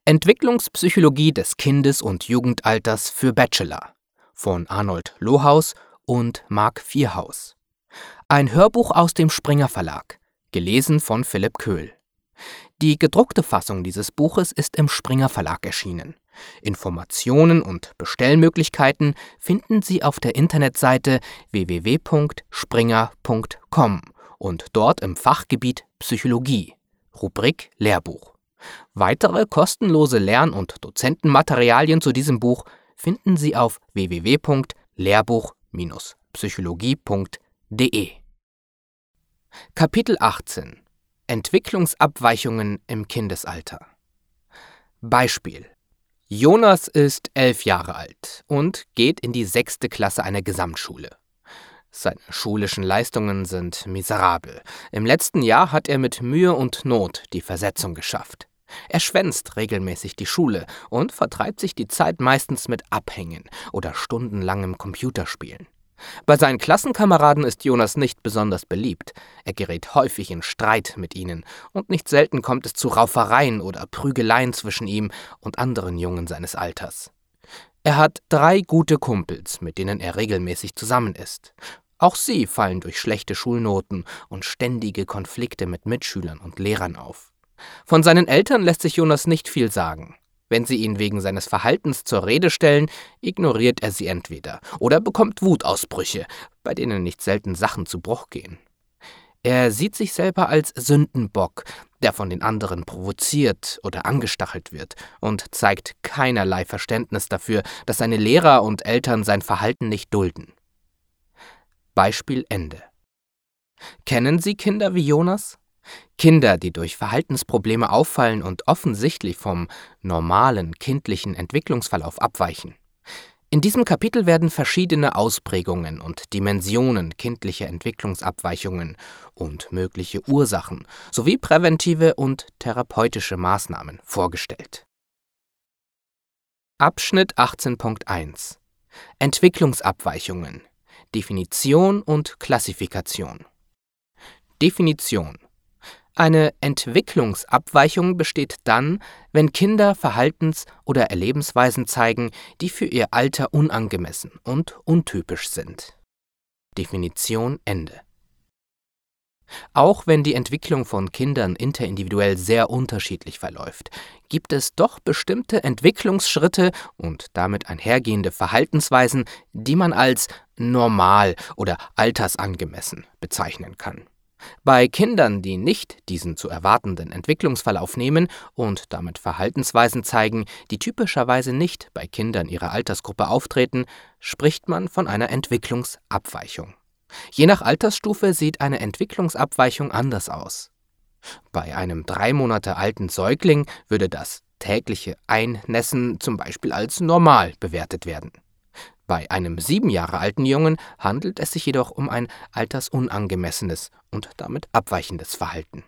Entwicklungspsychologie des Kindes- und Jugendalters für Bachelor von Arnold Lohaus und Marc Vierhaus. Ein Hörbuch aus dem Springer Verlag, gelesen von Philipp Köhl. Die gedruckte Fassung dieses Buches ist im Springer Verlag erschienen. Informationen und Bestellmöglichkeiten finden Sie auf der Internetseite www.springer.com und dort im Fachgebiet Psychologie, Rubrik Lehrbuch. Weitere kostenlose Lern- und Dozentenmaterialien zu diesem Buch finden Sie auf www.lehrbuch-psychologie.de. Kapitel 18: Entwicklungsabweichungen im Kindesalter. Beispiel: Jonas ist 11 Jahre alt und geht in die 6. Klasse einer Gesamtschule. Seine schulischen Leistungen sind miserabel. Im letzten Jahr hat er mit Mühe und Not die Versetzung geschafft. Er schwänzt regelmäßig die Schule und vertreibt sich die Zeit meistens mit Abhängen oder stundenlangem Computerspielen. Bei seinen Klassenkameraden ist Jonas nicht besonders beliebt. Er gerät häufig in Streit mit ihnen und nicht selten kommt es zu Raufereien oder Prügeleien zwischen ihm und anderen Jungen seines Alters. Er hat 3 gute Kumpels, mit denen er regelmäßig zusammen ist. Auch sie fallen durch schlechte Schulnoten und ständige Konflikte mit Mitschülern und Lehrern auf. Von seinen Eltern lässt sich Jonas nicht viel sagen. Wenn sie ihn wegen seines Verhaltens zur Rede stellen, ignoriert er sie entweder oder bekommt Wutausbrüche, bei denen nicht selten Sachen zu Bruch gehen. Er sieht sich selber als Sündenbock, der von den anderen provoziert oder angestachelt wird, und zeigt keinerlei Verständnis dafür, dass seine Lehrer und Eltern sein Verhalten nicht dulden. Beispiel Ende. Kennen Sie Kinder wie Jonas? Kinder, die durch Verhaltensprobleme auffallen und offensichtlich vom normalen kindlichen Entwicklungsverlauf abweichen. In diesem Kapitel werden verschiedene Ausprägungen und Dimensionen kindlicher Entwicklungsabweichungen und mögliche Ursachen sowie präventive und therapeutische Maßnahmen vorgestellt. Abschnitt 18.1: Entwicklungsabweichungen. Definition und Klassifikation. Definition: Eine Entwicklungsabweichung besteht dann, wenn Kinder Verhaltens- oder Erlebensweisen zeigen, die für ihr Alter unangemessen und untypisch sind. Definition Ende. Auch wenn die Entwicklung von Kindern interindividuell sehr unterschiedlich verläuft, gibt es doch bestimmte Entwicklungsschritte und damit einhergehende Verhaltensweisen, die man als normal oder altersangemessen bezeichnen kann. Bei Kindern, die nicht diesen zu erwartenden Entwicklungsverlauf nehmen und damit Verhaltensweisen zeigen, die typischerweise nicht bei Kindern ihrer Altersgruppe auftreten, spricht man von einer Entwicklungsabweichung. Je nach Altersstufe sieht eine Entwicklungsabweichung anders aus. Bei einem 3 Monate alten Säugling würde das tägliche Einnässen zum Beispiel als normal bewertet werden. Bei einem 7 Jahre alten Jungen handelt es sich jedoch um ein altersunangemessenes und damit abweichendes Verhalten.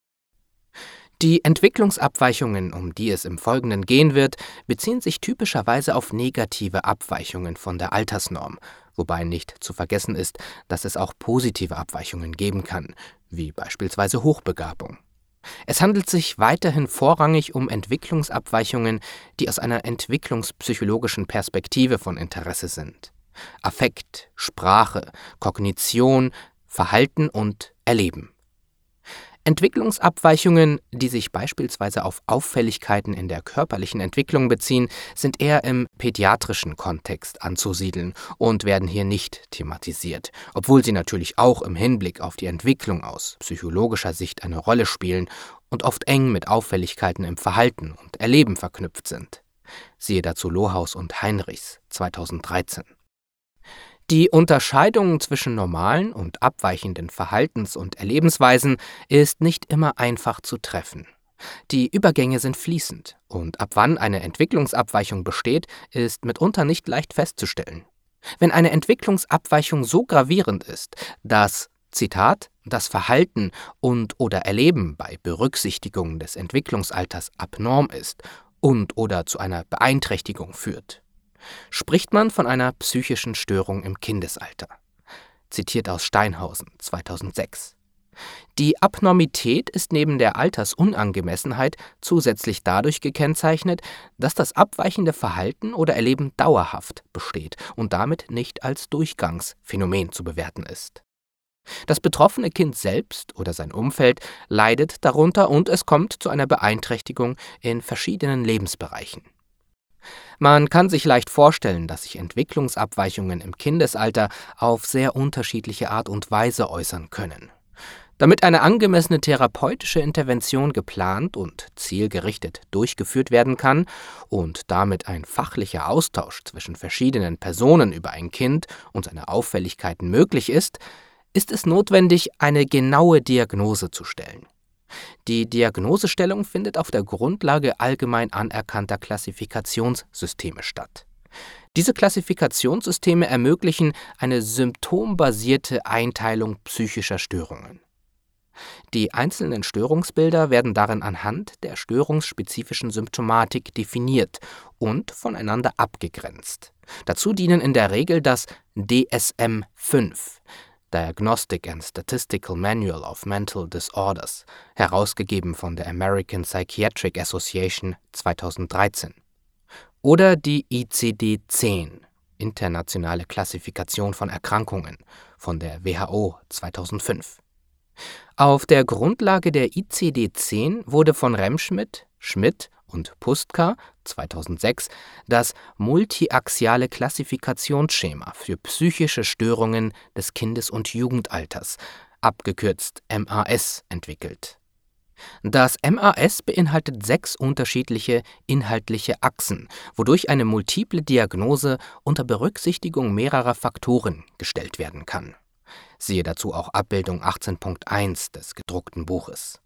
Die Entwicklungsabweichungen, um die es im Folgenden gehen wird, beziehen sich typischerweise auf negative Abweichungen von der Altersnorm, wobei nicht zu vergessen ist, dass es auch positive Abweichungen geben kann, wie beispielsweise Hochbegabung. Es handelt sich weiterhin vorrangig um Entwicklungsabweichungen, die aus einer entwicklungspsychologischen Perspektive von Interesse sind. Affekt, Sprache, Kognition, Verhalten und Erleben. Entwicklungsabweichungen, die sich beispielsweise auf Auffälligkeiten in der körperlichen Entwicklung beziehen, sind eher im pädiatrischen Kontext anzusiedeln und werden hier nicht thematisiert, obwohl sie natürlich auch im Hinblick auf die Entwicklung aus psychologischer Sicht eine Rolle spielen und oft eng mit Auffälligkeiten im Verhalten und Erleben verknüpft sind. Siehe dazu Lohaus und Heinrichs, 2013. Die Unterscheidung zwischen normalen und abweichenden Verhaltens- und Erlebensweisen ist nicht immer einfach zu treffen. Die Übergänge sind fließend und ab wann eine Entwicklungsabweichung besteht, ist mitunter nicht leicht festzustellen. Wenn eine Entwicklungsabweichung so gravierend ist, dass, Zitat, das Verhalten und/oder Erleben bei Berücksichtigung des Entwicklungsalters abnorm ist und/oder zu einer Beeinträchtigung führt, spricht man von einer psychischen Störung im Kindesalter. Zitiert aus Steinhausen, 2006. Die Abnormität ist neben der Altersunangemessenheit zusätzlich dadurch gekennzeichnet, dass das abweichende Verhalten oder Erleben dauerhaft besteht und damit nicht als Durchgangsphänomen zu bewerten ist. Das betroffene Kind selbst oder sein Umfeld leidet darunter und es kommt zu einer Beeinträchtigung in verschiedenen Lebensbereichen. Man kann sich leicht vorstellen, dass sich Entwicklungsabweichungen im Kindesalter auf sehr unterschiedliche Art und Weise äußern können. Damit eine angemessene therapeutische Intervention geplant und zielgerichtet durchgeführt werden kann und damit ein fachlicher Austausch zwischen verschiedenen Personen über ein Kind und seine Auffälligkeiten möglich ist es notwendig, eine genaue Diagnose zu stellen. Die Diagnosestellung findet auf der Grundlage allgemein anerkannter Klassifikationssysteme statt. Diese Klassifikationssysteme ermöglichen eine symptombasierte Einteilung psychischer Störungen. Die einzelnen Störungsbilder werden darin anhand der störungsspezifischen Symptomatik definiert und voneinander abgegrenzt. Dazu dienen in der Regel das DSM-5, Diagnostic and Statistical Manual of Mental Disorders, herausgegeben von der American Psychiatric Association 2013, oder die ICD-10, Internationale Klassifikation von Erkrankungen, von der WHO 2005. Auf der Grundlage der ICD-10 wurde von Remschmidt, Schmidt und Pustka 2006 das multiaxiale Klassifikationsschema für psychische Störungen des Kindes- und Jugendalters, abgekürzt MAS, entwickelt. Das MAS beinhaltet 6 unterschiedliche inhaltliche Achsen, wodurch eine multiple Diagnose unter Berücksichtigung mehrerer Faktoren gestellt werden kann. Siehe dazu auch Abbildung 18.1 des gedruckten Buches.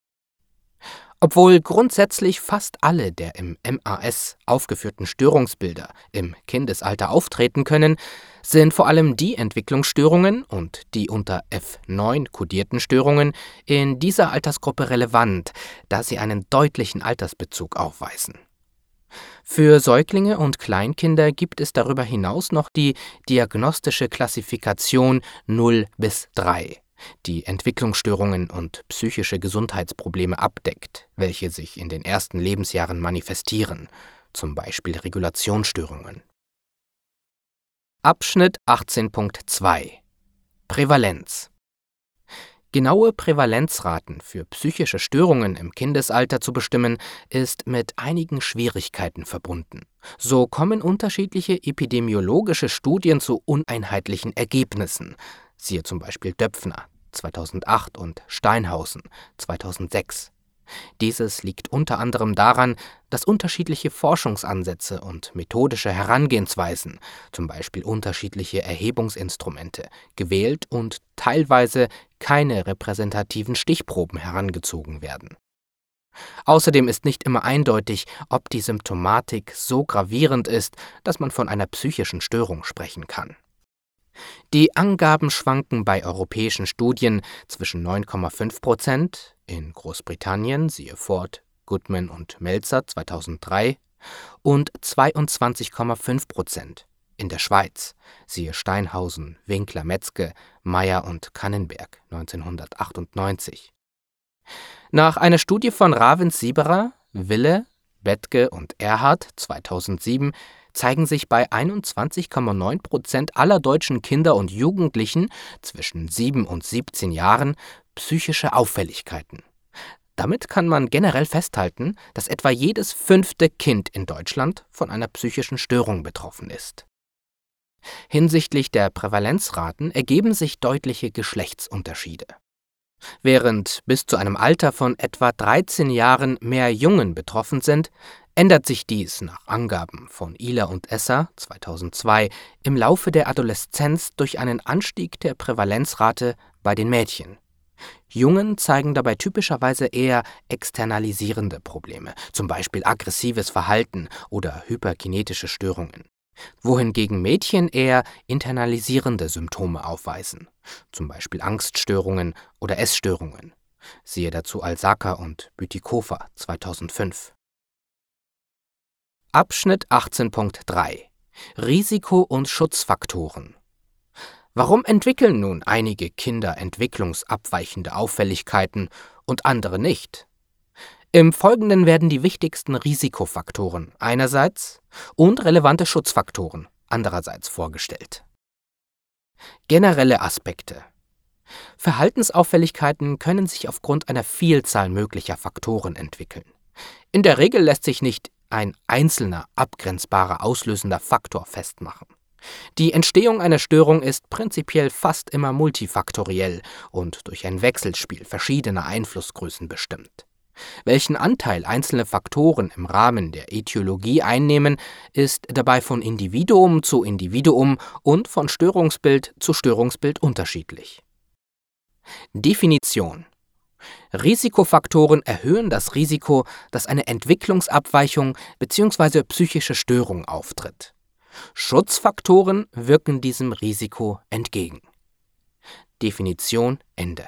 Obwohl grundsätzlich fast alle der im MAS aufgeführten Störungsbilder im Kindesalter auftreten können, sind vor allem die Entwicklungsstörungen und die unter F9 kodierten Störungen in dieser Altersgruppe relevant, da sie einen deutlichen Altersbezug aufweisen. Für Säuglinge und Kleinkinder gibt es darüber hinaus noch die diagnostische Klassifikation 0 bis 3, die Entwicklungsstörungen und psychische Gesundheitsprobleme abdeckt, welche sich in den ersten Lebensjahren manifestieren, zum Beispiel Regulationsstörungen. Abschnitt 18.2 Prävalenz. Genaue Prävalenzraten für psychische Störungen im Kindesalter zu bestimmen, ist mit einigen Schwierigkeiten verbunden. So kommen unterschiedliche epidemiologische Studien zu uneinheitlichen Ergebnissen, siehe zum Beispiel Döpfner 2008 und Steinhausen 2006. Dieses liegt unter anderem daran, dass unterschiedliche Forschungsansätze und methodische Herangehensweisen, zum Beispiel unterschiedliche Erhebungsinstrumente, gewählt und teilweise keine repräsentativen Stichproben herangezogen werden. Außerdem ist nicht immer eindeutig, ob die Symptomatik so gravierend ist, dass man von einer psychischen Störung sprechen kann. Die Angaben schwanken bei europäischen Studien zwischen 9,5% in Großbritannien, siehe Ford, Goodman und Melzer 2003, und 22,5% in der Schweiz, siehe Steinhausen, Winkler, Metzge, Meyer und Kannenberg 1998. Nach einer Studie von Ravens-Sieberer, Wille, Bethge und Erhard 2007 zeigen sich bei 21,9% aller deutschen Kinder und Jugendlichen zwischen 7 und 17 Jahren psychische Auffälligkeiten. Damit kann man generell festhalten, dass etwa jedes 5. Kind in Deutschland von einer psychischen Störung betroffen ist. Hinsichtlich der Prävalenzraten ergeben sich deutliche Geschlechtsunterschiede. Während bis zu einem Alter von etwa 13 Jahren mehr Jungen betroffen sind, ändert sich dies nach Angaben von Ihler und Esser 2002 im Laufe der Adoleszenz durch einen Anstieg der Prävalenzrate bei den Mädchen. Jungen zeigen dabei typischerweise eher externalisierende Probleme, zum Beispiel aggressives Verhalten oder hyperkinetische Störungen, wohingegen Mädchen eher internalisierende Symptome aufweisen, zum Beispiel Angststörungen oder Essstörungen. Siehe dazu Alsaker und Bütikofer 2005. Abschnitt 18.3 Risiko- und Schutzfaktoren. Warum entwickeln nun einige Kinder entwicklungsabweichende Auffälligkeiten und andere nicht? Im Folgenden werden die wichtigsten Risikofaktoren einerseits und relevante Schutzfaktoren andererseits vorgestellt. Generelle Aspekte. Verhaltensauffälligkeiten können sich aufgrund einer Vielzahl möglicher Faktoren entwickeln. In der Regel lässt sich nicht ein einzelner, abgrenzbarer auslösender Faktor festmachen. Die Entstehung einer Störung ist prinzipiell fast immer multifaktoriell und durch ein Wechselspiel verschiedener Einflussgrößen bestimmt. Welchen Anteil einzelne Faktoren im Rahmen der Ätiologie einnehmen, ist dabei von Individuum zu Individuum und von Störungsbild zu Störungsbild unterschiedlich. Definition: Risikofaktoren erhöhen das Risiko, dass eine Entwicklungsabweichung bzw. psychische Störung auftritt. Schutzfaktoren wirken diesem Risiko entgegen. Definition Ende.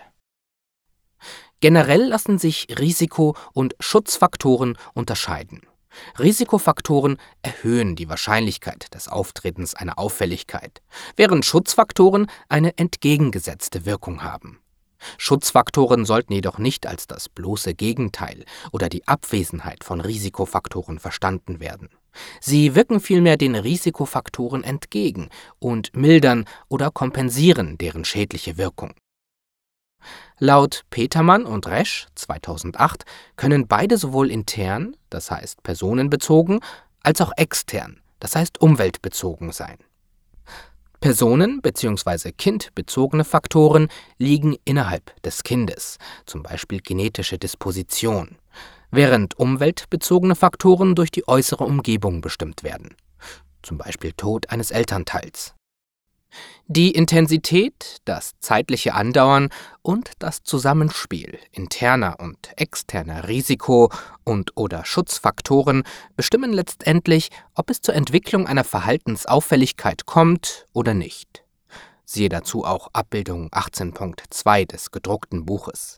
Generell lassen sich Risiko- und Schutzfaktoren unterscheiden. Risikofaktoren erhöhen die Wahrscheinlichkeit des Auftretens einer Auffälligkeit, während Schutzfaktoren eine entgegengesetzte Wirkung haben. Schutzfaktoren sollten jedoch nicht als das bloße Gegenteil oder die Abwesenheit von Risikofaktoren verstanden werden. Sie wirken vielmehr den Risikofaktoren entgegen und mildern oder kompensieren deren schädliche Wirkung. Laut Petermann und Resch 2008 können beide sowohl intern, das heißt personenbezogen, als auch extern, das heißt umweltbezogen sein. Personen- bzw. kindbezogene Faktoren liegen innerhalb des Kindes, zum Beispiel genetische Disposition, während umweltbezogene Faktoren durch die äußere Umgebung bestimmt werden, zum Beispiel Tod eines Elternteils. Die Intensität, das zeitliche Andauern und das Zusammenspiel interner und externer Risiko- und/oder Schutzfaktoren bestimmen letztendlich, ob es zur Entwicklung einer Verhaltensauffälligkeit kommt oder nicht. Siehe dazu auch Abbildung 18.2 des gedruckten Buches.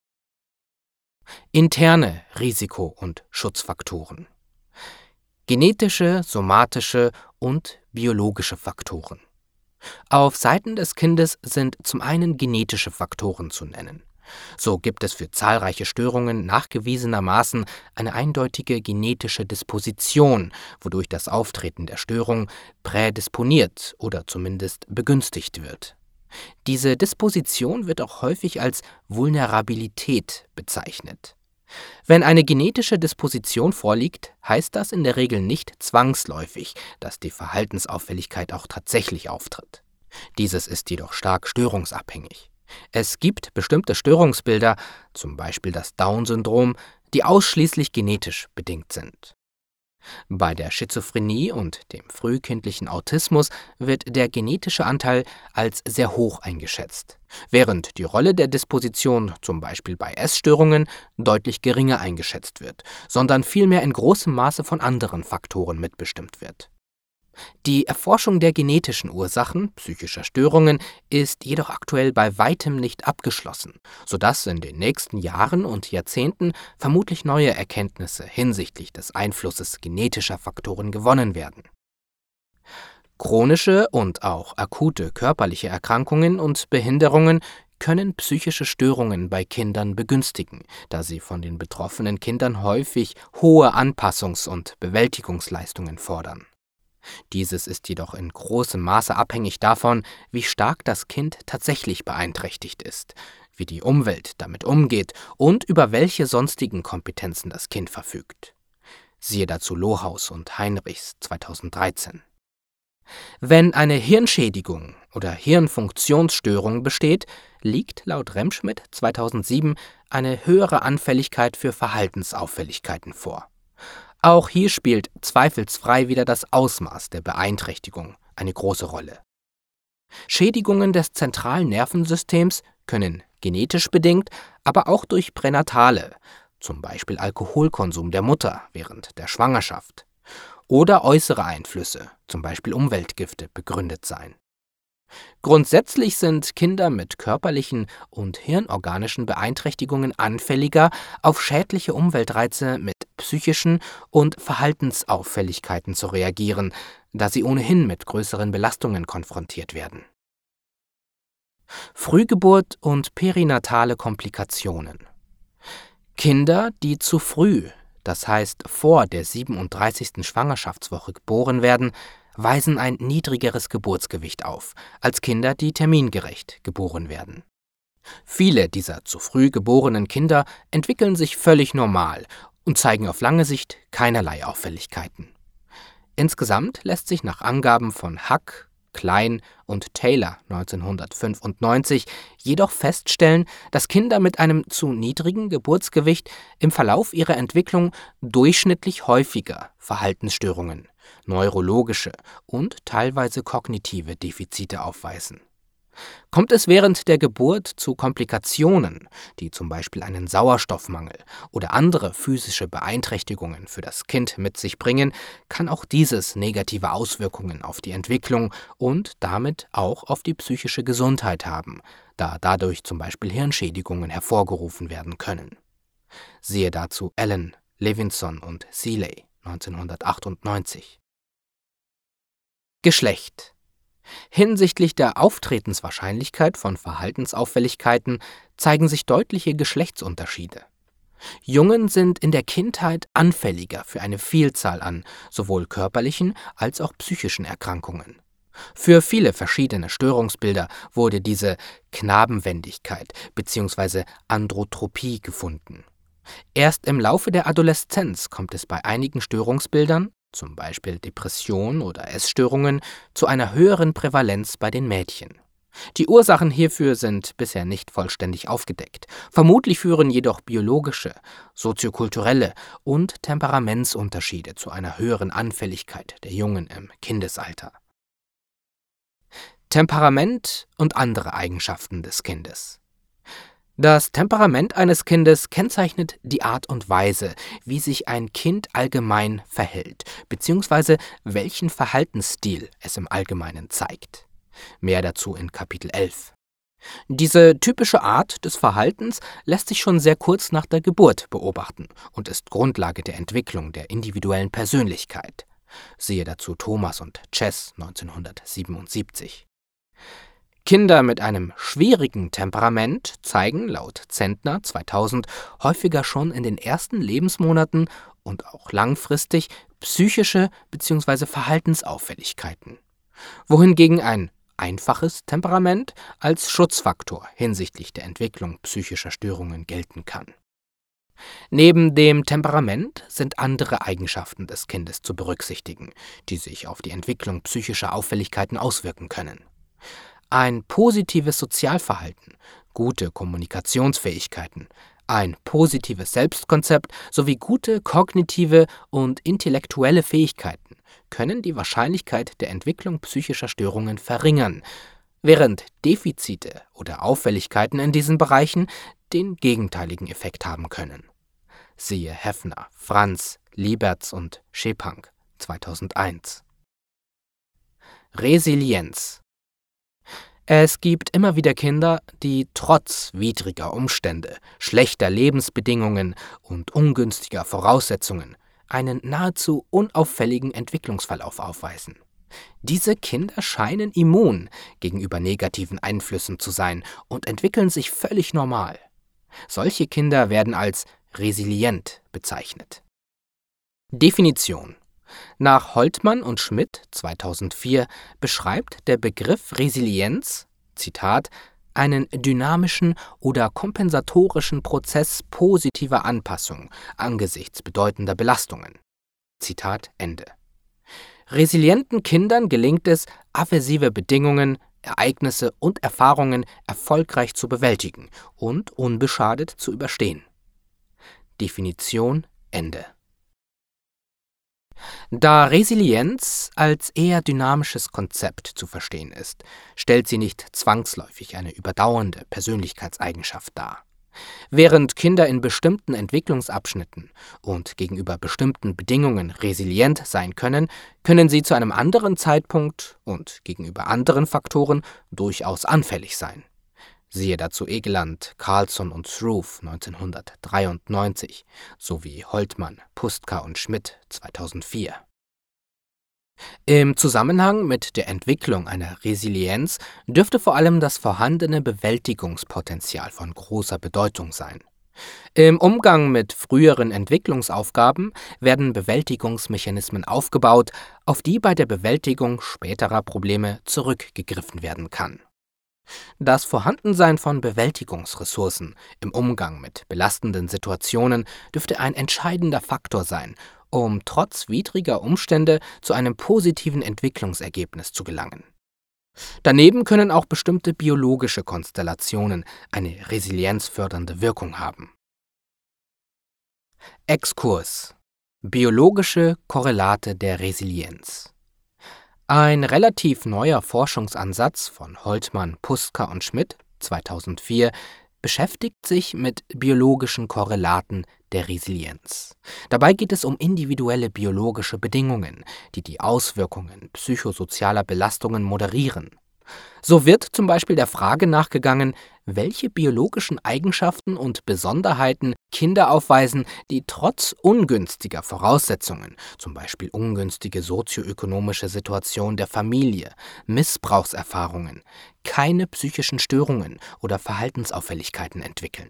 Interne Risiko- und Schutzfaktoren. Genetische, somatische und biologische Faktoren. Auf Seiten des Kindes sind zum einen genetische Faktoren zu nennen. So gibt es für zahlreiche Störungen nachgewiesenermaßen eine eindeutige genetische Disposition, wodurch das Auftreten der Störung prädisponiert oder zumindest begünstigt wird. Diese Disposition wird auch häufig als Vulnerabilität bezeichnet. Wenn eine genetische Disposition vorliegt, heißt das in der Regel nicht zwangsläufig, dass die Verhaltensauffälligkeit auch tatsächlich auftritt. Dieses ist jedoch stark störungsabhängig. Es gibt bestimmte Störungsbilder, zum Beispiel das Down-Syndrom, die ausschließlich genetisch bedingt sind. Bei der Schizophrenie und dem frühkindlichen Autismus wird der genetische Anteil als sehr hoch eingeschätzt, während die Rolle der Disposition, zum Beispiel bei Essstörungen, deutlich geringer eingeschätzt wird, sondern vielmehr in großem Maße von anderen Faktoren mitbestimmt wird. Die Erforschung der genetischen Ursachen psychischer Störungen ist jedoch aktuell bei weitem nicht abgeschlossen, sodass in den nächsten Jahren und Jahrzehnten vermutlich neue Erkenntnisse hinsichtlich des Einflusses genetischer Faktoren gewonnen werden. Chronische und auch akute körperliche Erkrankungen und Behinderungen können psychische Störungen bei Kindern begünstigen, da sie von den betroffenen Kindern häufig hohe Anpassungs- und Bewältigungsleistungen fordern. Dieses ist jedoch in großem Maße abhängig davon, wie stark das Kind tatsächlich beeinträchtigt ist, wie die Umwelt damit umgeht und über welche sonstigen Kompetenzen das Kind verfügt. Siehe dazu Lohaus und Heinrichs 2013. Wenn eine Hirnschädigung oder Hirnfunktionsstörung besteht, liegt laut Remschmidt 2007 eine höhere Anfälligkeit für Verhaltensauffälligkeiten vor. Auch hier spielt zweifelsfrei wieder das Ausmaß der Beeinträchtigung eine große Rolle. Schädigungen des zentralen Nervensystems können genetisch bedingt, aber auch durch pränatale, zum Beispiel Alkoholkonsum der Mutter während der Schwangerschaft, oder äußere Einflüsse, zum Beispiel Umweltgifte, begründet sein. Grundsätzlich sind Kinder mit körperlichen und hirnorganischen Beeinträchtigungen anfälliger auf schädliche Umweltreize mit psychischen und Verhaltensauffälligkeiten zu reagieren, da sie ohnehin mit größeren Belastungen konfrontiert werden. Frühgeburt und perinatale Komplikationen. Kinder, die zu früh, das heißt vor der 37. Schwangerschaftswoche geboren werden, weisen ein niedrigeres Geburtsgewicht auf als Kinder, die termingerecht geboren werden. Viele dieser zu früh geborenen Kinder entwickeln sich völlig normal und zeigen auf lange Sicht keinerlei Auffälligkeiten. Insgesamt lässt sich nach Angaben von Huck, Klein und Taylor 1995 jedoch feststellen, dass Kinder mit einem zu niedrigen Geburtsgewicht im Verlauf ihrer Entwicklung durchschnittlich häufiger Verhaltensstörungen, neurologische und teilweise kognitive Defizite aufweisen. Kommt es während der Geburt zu Komplikationen, die zum Beispiel einen Sauerstoffmangel oder andere physische Beeinträchtigungen für das Kind mit sich bringen, kann auch dieses negative Auswirkungen auf die Entwicklung und damit auch auf die psychische Gesundheit haben, da dadurch zum Beispiel Hirnschädigungen hervorgerufen werden können. Siehe dazu Allen, Levinson und Seeley 1998. Geschlecht. Hinsichtlich der Auftretenswahrscheinlichkeit von Verhaltensauffälligkeiten zeigen sich deutliche Geschlechtsunterschiede. Jungen sind in der Kindheit anfälliger für eine Vielzahl an sowohl körperlichen als auch psychischen Erkrankungen. Für viele verschiedene Störungsbilder wurde diese Knabenwendigkeit bzw. Androtropie gefunden. Erst im Laufe der Adoleszenz kommt es bei einigen Störungsbildern, zum Beispiel Depression oder Essstörungen, zu einer höheren Prävalenz bei den Mädchen. Die Ursachen hierfür sind bisher nicht vollständig aufgedeckt. Vermutlich führen jedoch biologische, soziokulturelle und Temperamentsunterschiede zu einer höheren Anfälligkeit der Jungen im Kindesalter. Temperament und andere Eigenschaften des Kindes. Das Temperament eines Kindes kennzeichnet die Art und Weise, wie sich ein Kind allgemein verhält, bzw. welchen Verhaltensstil es im Allgemeinen zeigt. Mehr dazu in Kapitel 11. Diese typische Art des Verhaltens lässt sich schon sehr kurz nach der Geburt beobachten und ist Grundlage der Entwicklung der individuellen Persönlichkeit. Siehe dazu Thomas und Chess 1977. Kinder mit einem schwierigen Temperament zeigen laut Zentner 2000 häufiger schon in den ersten Lebensmonaten und auch langfristig psychische bzw. Verhaltensauffälligkeiten, wohingegen ein einfaches Temperament als Schutzfaktor hinsichtlich der Entwicklung psychischer Störungen gelten kann. Neben dem Temperament sind andere Eigenschaften des Kindes zu berücksichtigen, die sich auf die Entwicklung psychischer Auffälligkeiten auswirken können. Ein positives Sozialverhalten, gute Kommunikationsfähigkeiten, ein positives Selbstkonzept sowie gute kognitive und intellektuelle Fähigkeiten können die Wahrscheinlichkeit der Entwicklung psychischer Störungen verringern, während Defizite oder Auffälligkeiten in diesen Bereichen den gegenteiligen Effekt haben können. Siehe Heffner, Franz, Lieberts und Schepank 2001. Resilienz. Es gibt immer wieder Kinder, die trotz widriger Umstände, schlechter Lebensbedingungen und ungünstiger Voraussetzungen einen nahezu unauffälligen Entwicklungsverlauf aufweisen. Diese Kinder scheinen immun gegenüber negativen Einflüssen zu sein und entwickeln sich völlig normal. Solche Kinder werden als resilient bezeichnet. Definition. Nach Holtmann und Schmidt 2004 beschreibt der Begriff Resilienz, Zitat, einen dynamischen oder kompensatorischen Prozess positiver Anpassung angesichts bedeutender Belastungen. Zitat Ende. Resilienten Kindern gelingt es, aversive Bedingungen, Ereignisse und Erfahrungen erfolgreich zu bewältigen und unbeschadet zu überstehen. Definition Ende. Da Resilienz als eher dynamisches Konzept zu verstehen ist, stellt sie nicht zwangsläufig eine überdauernde Persönlichkeitseigenschaft dar. Während Kinder in bestimmten Entwicklungsabschnitten und gegenüber bestimmten Bedingungen resilient sein können, können sie zu einem anderen Zeitpunkt und gegenüber anderen Faktoren durchaus anfällig sein. Siehe dazu Egeland, Carlson und Struve 1993 sowie Holtmann, Pustka und Schmidt 2004. Im Zusammenhang mit der Entwicklung einer Resilienz dürfte vor allem das vorhandene Bewältigungspotenzial von großer Bedeutung sein. Im Umgang mit früheren Entwicklungsaufgaben werden Bewältigungsmechanismen aufgebaut, auf die bei der Bewältigung späterer Probleme zurückgegriffen werden kann. Das Vorhandensein von Bewältigungsressourcen im Umgang mit belastenden Situationen dürfte ein entscheidender Faktor sein, um trotz widriger Umstände zu einem positiven Entwicklungsergebnis zu gelangen. Daneben können auch bestimmte biologische Konstellationen eine resilienzfördernde Wirkung haben. Exkurs: Biologische Korrelate der Resilienz. Ein relativ neuer Forschungsansatz von Holtmann, Puska und Schmidt 2004 beschäftigt sich mit biologischen Korrelaten der Resilienz. Dabei geht es um individuelle biologische Bedingungen, die die Auswirkungen psychosozialer Belastungen moderieren. So wird zum Beispiel der Frage nachgegangen, welche biologischen Eigenschaften und Besonderheiten Kinder aufweisen, die trotz ungünstiger Voraussetzungen, zum Beispiel ungünstige sozioökonomische Situation der Familie, Missbrauchserfahrungen, keine psychischen Störungen oder Verhaltensauffälligkeiten entwickeln.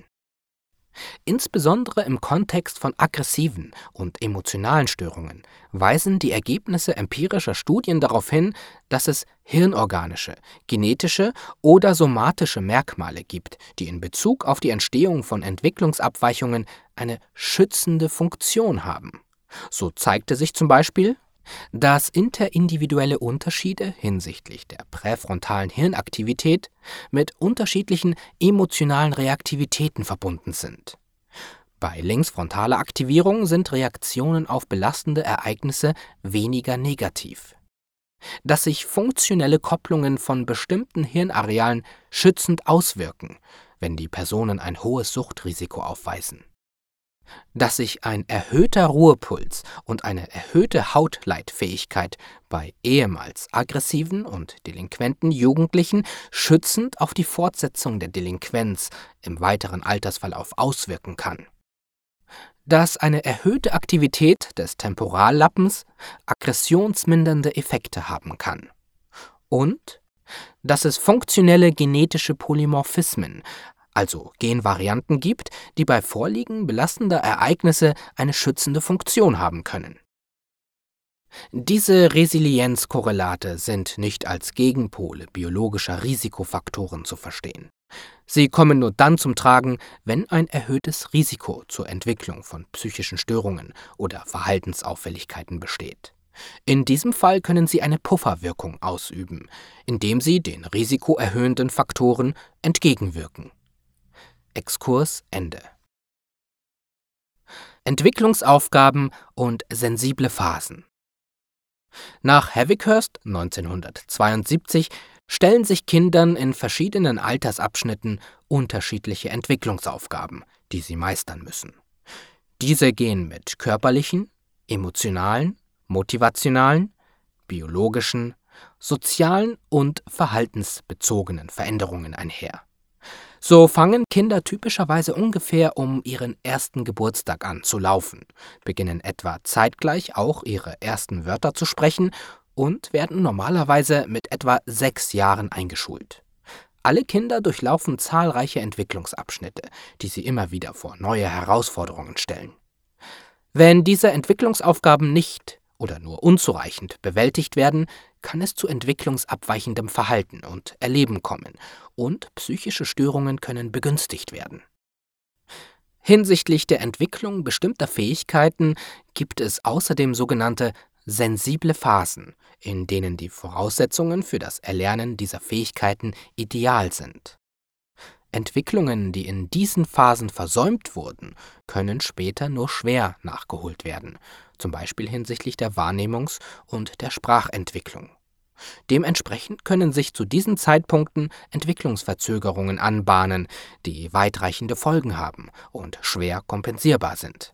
Insbesondere im Kontext von aggressiven und emotionalen Störungen weisen die Ergebnisse empirischer Studien darauf hin, dass es hirnorganische, genetische oder somatische Merkmale gibt, die in Bezug auf die Entstehung von Entwicklungsabweichungen eine schützende Funktion haben. So zeigte sich zum Beispiel, dass interindividuelle Unterschiede hinsichtlich der präfrontalen Hirnaktivität mit unterschiedlichen emotionalen Reaktivitäten verbunden sind. Bei linksfrontaler Aktivierung sind Reaktionen auf belastende Ereignisse weniger negativ. Dass sich funktionelle Kopplungen von bestimmten Hirnarealen schützend auswirken, wenn die Personen ein hohes Suchtrisiko aufweisen. Dass sich ein erhöhter Ruhepuls und eine erhöhte Hautleitfähigkeit bei ehemals aggressiven und delinquenten Jugendlichen schützend auf die Fortsetzung der Delinquenz im weiteren Altersverlauf auswirken kann. Dass eine erhöhte Aktivität des Temporallappens aggressionsmindernde Effekte haben kann. Und dass es funktionelle genetische Polymorphismen, also Genvarianten gibt, die bei Vorliegen belastender Ereignisse eine schützende Funktion haben können. Diese Resilienzkorrelate sind nicht als Gegenpole biologischer Risikofaktoren zu verstehen. Sie kommen nur dann zum Tragen, wenn ein erhöhtes Risiko zur Entwicklung von psychischen Störungen oder Verhaltensauffälligkeiten besteht. In diesem Fall können sie eine Pufferwirkung ausüben, indem sie den risikoerhöhenden Faktoren entgegenwirken. Exkurs Ende. Entwicklungsaufgaben und sensible Phasen. Nach Havikhurst 1972 stellen sich Kindern in verschiedenen Altersabschnitten unterschiedliche Entwicklungsaufgaben, die sie meistern müssen. Diese gehen mit körperlichen, emotionalen, motivationalen, biologischen, sozialen und verhaltensbezogenen Veränderungen einher. So fangen Kinder typischerweise ungefähr um ihren ersten Geburtstag an zu laufen, beginnen etwa zeitgleich auch ihre ersten Wörter zu sprechen und werden normalerweise mit etwa 6 Jahren eingeschult. Alle Kinder durchlaufen zahlreiche Entwicklungsabschnitte, die sie immer wieder vor neue Herausforderungen stellen. Wenn diese Entwicklungsaufgaben nicht oder nur unzureichend bewältigt werden, kann es zu entwicklungsabweichendem Verhalten und Erleben kommen und psychische Störungen können begünstigt werden. Hinsichtlich der Entwicklung bestimmter Fähigkeiten gibt es außerdem sogenannte sensible Phasen, in denen die Voraussetzungen für das Erlernen dieser Fähigkeiten ideal sind. Entwicklungen, die in diesen Phasen versäumt wurden, können später nur schwer nachgeholt werden, zum Beispiel hinsichtlich der Wahrnehmungs- und der Sprachentwicklung. Dementsprechend können sich zu diesen Zeitpunkten Entwicklungsverzögerungen anbahnen, die weitreichende Folgen haben und schwer kompensierbar sind.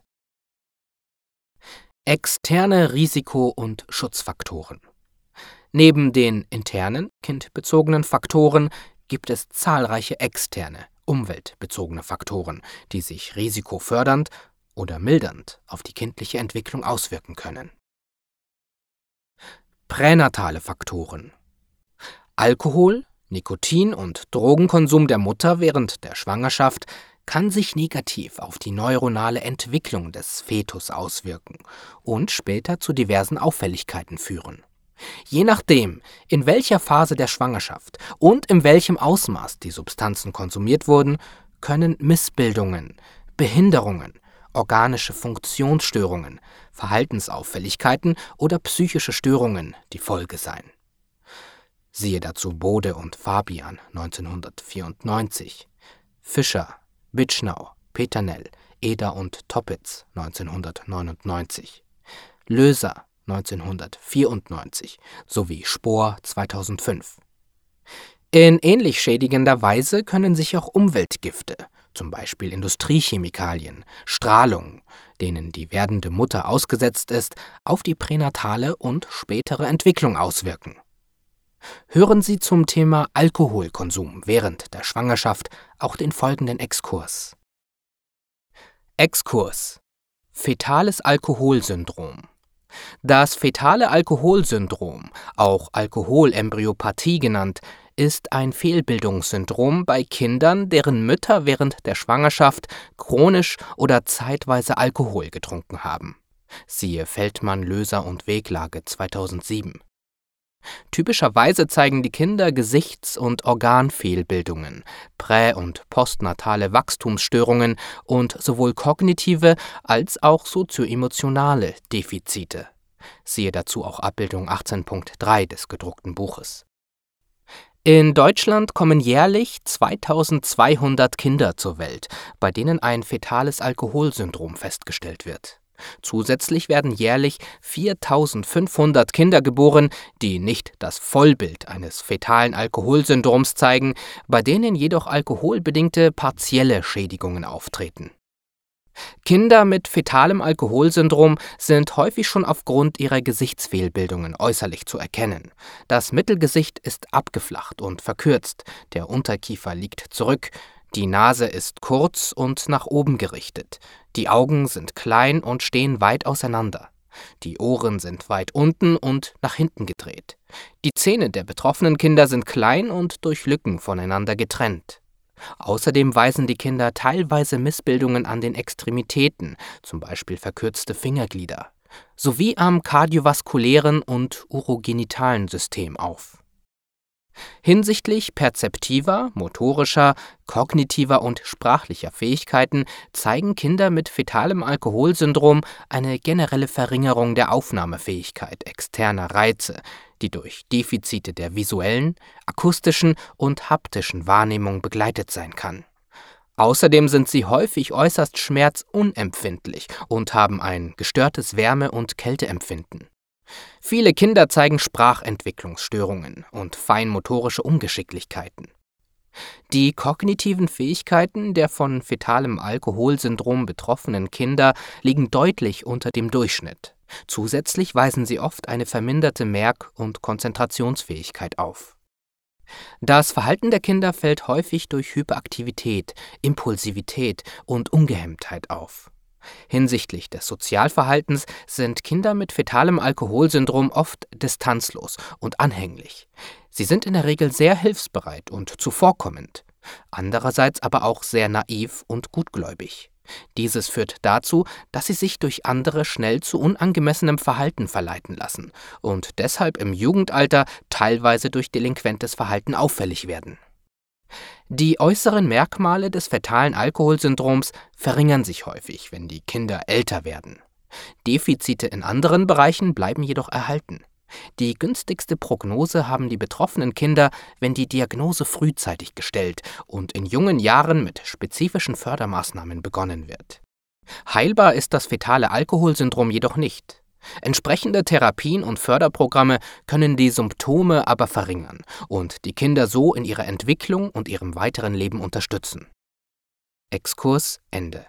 Externe Risiko- und Schutzfaktoren. Neben den internen, kindbezogenen Faktoren gibt es zahlreiche externe, umweltbezogene Faktoren, die sich risikofördernd oder mildernd auf die kindliche Entwicklung auswirken können. Pränatale Faktoren. Alkohol, Nikotin und Drogenkonsum der Mutter während der Schwangerschaft kann sich negativ auf die neuronale Entwicklung des Fetus auswirken und später zu diversen Auffälligkeiten führen. Je nachdem, in welcher Phase der Schwangerschaft und in welchem Ausmaß die Substanzen konsumiert wurden, können Missbildungen, Behinderungen, organische Funktionsstörungen, Verhaltensauffälligkeiten oder psychische Störungen die Folge sein. Siehe dazu Bode und Fabian 1994, Fischer, Bitschnau, Peternell, Eder und Toppitz 1999, Löser 1994 sowie Spohr 2005. In ähnlich schädigender Weise können sich auch Umweltgifte, zum Beispiel Industriechemikalien, Strahlung, denen die werdende Mutter ausgesetzt ist, auf die pränatale und spätere Entwicklung auswirken. Hören Sie zum Thema Alkoholkonsum während der Schwangerschaft auch den folgenden Exkurs. Exkurs: Fetales Alkoholsyndrom. Das fetale Alkoholsyndrom, auch Alkoholembryopathie genannt, ist ein Fehlbildungssyndrom bei Kindern, deren Mütter während der Schwangerschaft chronisch oder zeitweise Alkohol getrunken haben. Siehe Feldmann, Löser und Wehklage 2007. Typischerweise zeigen die Kinder Gesichts- und Organfehlbildungen, prä- und postnatale Wachstumsstörungen und sowohl kognitive als auch sozioemotionale Defizite. Siehe dazu auch Abbildung 18.3 des gedruckten Buches. In Deutschland kommen jährlich 2200 Kinder zur Welt, bei denen ein fetales Alkoholsyndrom festgestellt wird. Zusätzlich werden jährlich 4500 Kinder geboren, die nicht das Vollbild eines fetalen Alkoholsyndroms zeigen, bei denen jedoch alkoholbedingte partielle Schädigungen auftreten. Kinder mit fetalem Alkoholsyndrom sind häufig schon aufgrund ihrer Gesichtsfehlbildungen äußerlich zu erkennen. Das Mittelgesicht ist abgeflacht und verkürzt, der Unterkiefer liegt zurück, die Nase ist kurz und nach oben gerichtet, die Augen sind klein und stehen weit auseinander, die Ohren sind weit unten und nach hinten gedreht. Die Zähne der betroffenen Kinder sind klein und durch Lücken voneinander getrennt. Außerdem weisen die Kinder teilweise Missbildungen an den Extremitäten, zum Beispiel verkürzte Fingerglieder, sowie am kardiovaskulären und urogenitalen System auf. Hinsichtlich perzeptiver, motorischer, kognitiver und sprachlicher Fähigkeiten zeigen Kinder mit fetalem Alkoholsyndrom eine generelle Verringerung der Aufnahmefähigkeit externer Reize, die durch Defizite der visuellen, akustischen und haptischen Wahrnehmung begleitet sein kann. Außerdem sind sie häufig äußerst schmerzunempfindlich und haben ein gestörtes Wärme- und Kälteempfinden. Viele Kinder zeigen Sprachentwicklungsstörungen und feinmotorische Ungeschicklichkeiten. Die kognitiven Fähigkeiten der von fetalem Alkoholsyndrom betroffenen Kinder liegen deutlich unter dem Durchschnitt. Zusätzlich weisen sie oft eine verminderte Merk- und Konzentrationsfähigkeit auf. Das Verhalten der Kinder fällt häufig durch Hyperaktivität, Impulsivität und Ungehemmtheit auf. Hinsichtlich des Sozialverhaltens sind Kinder mit fetalem Alkoholsyndrom oft distanzlos und anhänglich. Sie sind in der Regel sehr hilfsbereit und zuvorkommend, andererseits aber auch sehr naiv und gutgläubig. Dieses führt dazu, dass sie sich durch andere schnell zu unangemessenem Verhalten verleiten lassen und deshalb im Jugendalter teilweise durch delinquentes Verhalten auffällig werden. Die äußeren Merkmale des fetalen Alkoholsyndroms verringern sich häufig, wenn die Kinder älter werden. Defizite in anderen Bereichen bleiben jedoch erhalten. Die günstigste Prognose haben die betroffenen Kinder, wenn die Diagnose frühzeitig gestellt und in jungen Jahren mit spezifischen Fördermaßnahmen begonnen wird. Heilbar ist das fetale Alkoholsyndrom jedoch nicht. Entsprechende Therapien und Förderprogramme können die Symptome aber verringern und die Kinder so in ihrer Entwicklung und ihrem weiteren Leben unterstützen. Exkurs Ende.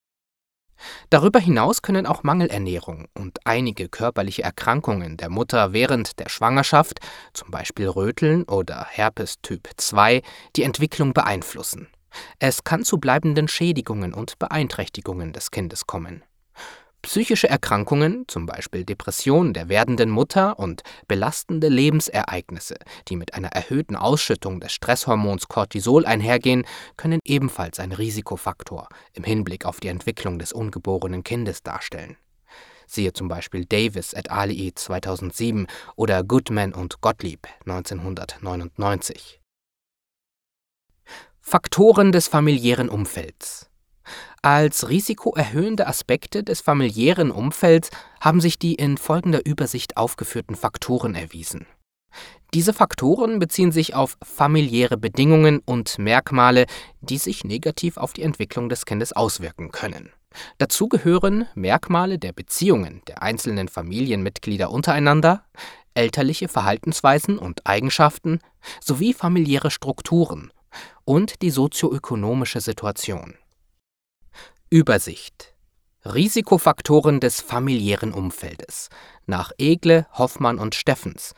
Darüber hinaus können auch Mangelernährung und einige körperliche Erkrankungen der Mutter während der Schwangerschaft, zum Beispiel Röteln oder Herpes Typ 2, die Entwicklung beeinflussen. Es kann zu bleibenden Schädigungen und Beeinträchtigungen des Kindes kommen. Psychische Erkrankungen, zum Beispiel Depression der werdenden Mutter und belastende Lebensereignisse, die mit einer erhöhten Ausschüttung des Stresshormons Cortisol einhergehen, können ebenfalls ein Risikofaktor im Hinblick auf die Entwicklung des ungeborenen Kindes darstellen. Siehe zum Beispiel Davis et al. 2007 oder Goodman und Gottlieb 1999. Faktoren des familiären Umfelds. Als risikoerhöhende Aspekte des familiären Umfelds haben sich die in folgender Übersicht aufgeführten Faktoren erwiesen. Diese Faktoren beziehen sich auf familiäre Bedingungen und Merkmale, die sich negativ auf die Entwicklung des Kindes auswirken können. Dazu gehören Merkmale der Beziehungen der einzelnen Familienmitglieder untereinander, elterliche Verhaltensweisen und Eigenschaften sowie familiäre Strukturen und die sozioökonomische Situation. Übersicht: Risikofaktoren des familiären Umfeldes nach Egle, Hoffmann und Steffens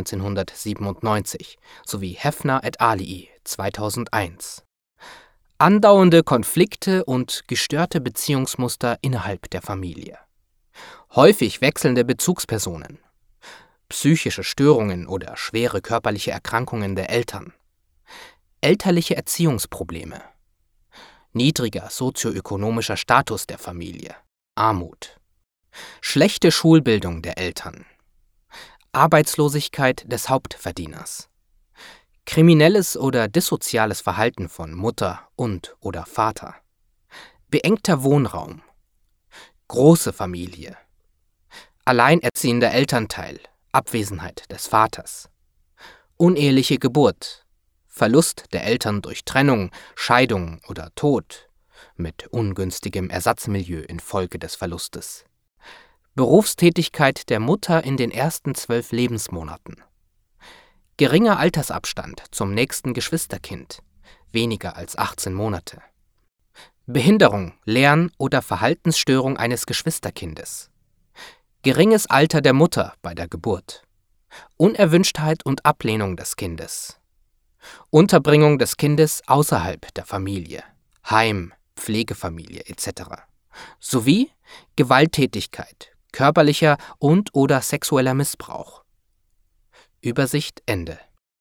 1997 sowie Heffner et al. 2001. Andauernde Konflikte und gestörte Beziehungsmuster innerhalb der Familie. Häufig wechselnde Bezugspersonen. Psychische Störungen oder schwere körperliche Erkrankungen der Eltern. Elterliche Erziehungsprobleme. Niedriger sozioökonomischer Status der Familie. Armut. Schlechte Schulbildung der Eltern. Arbeitslosigkeit des Hauptverdieners. Kriminelles oder dissoziales Verhalten von Mutter und/oder Vater. Beengter Wohnraum. Große Familie. Alleinerziehender Elternteil. Abwesenheit des Vaters. Uneheliche Geburt. Verlust der Eltern durch Trennung, Scheidung oder Tod, mit ungünstigem Ersatzmilieu infolge des Verlustes. Berufstätigkeit der Mutter in den ersten 12 Lebensmonaten. Geringer Altersabstand zum nächsten Geschwisterkind, weniger als 18 Monate. Behinderung, Lern- oder Verhaltensstörung eines Geschwisterkindes. Geringes Alter der Mutter bei der Geburt. Unerwünschtheit und Ablehnung des Kindes. Unterbringung des Kindes außerhalb der Familie, Heim, Pflegefamilie etc. sowie Gewalttätigkeit, körperlicher und/oder sexueller Missbrauch. Übersicht Ende.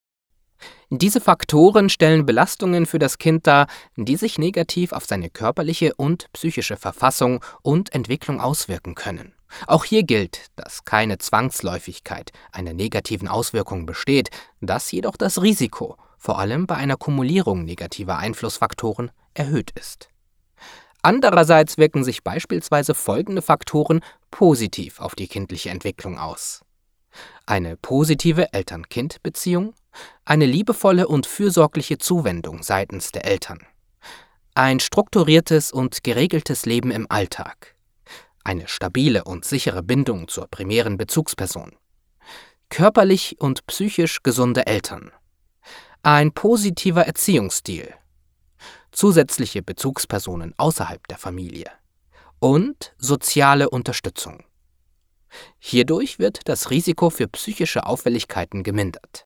Diese Faktoren stellen Belastungen für das Kind dar, die sich negativ auf seine körperliche und psychische Verfassung und Entwicklung auswirken können. Auch hier gilt, dass keine Zwangsläufigkeit einer negativen Auswirkung besteht, dass jedoch das Risiko, vor allem bei einer Kumulierung negativer Einflussfaktoren, erhöht ist. Andererseits wirken sich beispielsweise folgende Faktoren positiv auf die kindliche Entwicklung aus: Eine positive Eltern-Kind-Beziehung, eine liebevolle und fürsorgliche Zuwendung seitens der Eltern, ein strukturiertes und geregeltes Leben im Alltag, eine stabile und sichere Bindung zur primären Bezugsperson, körperlich und psychisch gesunde Eltern, ein positiver Erziehungsstil, zusätzliche Bezugspersonen außerhalb der Familie und soziale Unterstützung. Hierdurch wird das Risiko für psychische Auffälligkeiten gemindert.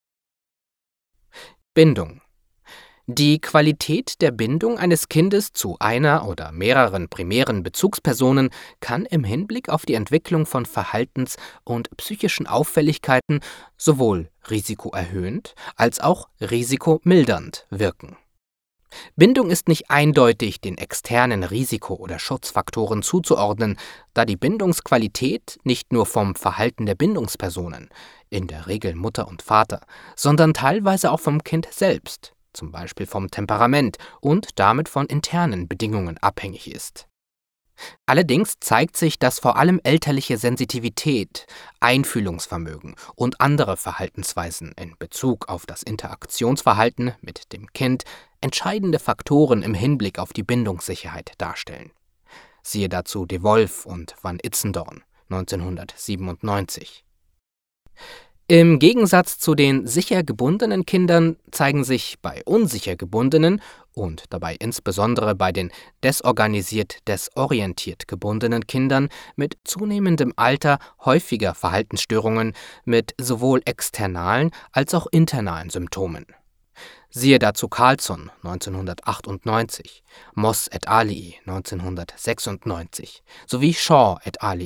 Bindung. Die Qualität der Bindung eines Kindes zu einer oder mehreren primären Bezugspersonen kann im Hinblick auf die Entwicklung von Verhaltens- und psychischen Auffälligkeiten sowohl risikoerhöhend als auch risikomildernd wirken. Bindung ist nicht eindeutig den externen Risiko- oder Schutzfaktoren zuzuordnen, da die Bindungsqualität nicht nur vom Verhalten der Bindungspersonen, in der Regel Mutter und Vater, sondern teilweise auch vom Kind selbst, zum Beispiel vom Temperament und damit von internen Bedingungen abhängig ist. Allerdings zeigt sich, dass vor allem elterliche Sensitivität, Einfühlungsvermögen und andere Verhaltensweisen in Bezug auf das Interaktionsverhalten mit dem Kind entscheidende Faktoren im Hinblick auf die Bindungssicherheit darstellen. Siehe dazu de Wolf und van Itzendorn 1997. Im Gegensatz zu den sicher gebundenen Kindern zeigen sich bei unsicher gebundenen und dabei insbesondere bei den desorientiert gebundenen Kindern mit zunehmendem Alter häufiger Verhaltensstörungen mit sowohl externalen als auch internalen Symptomen. Siehe dazu Carlsson 1998, Moss et al. 1996 sowie Shaw et al.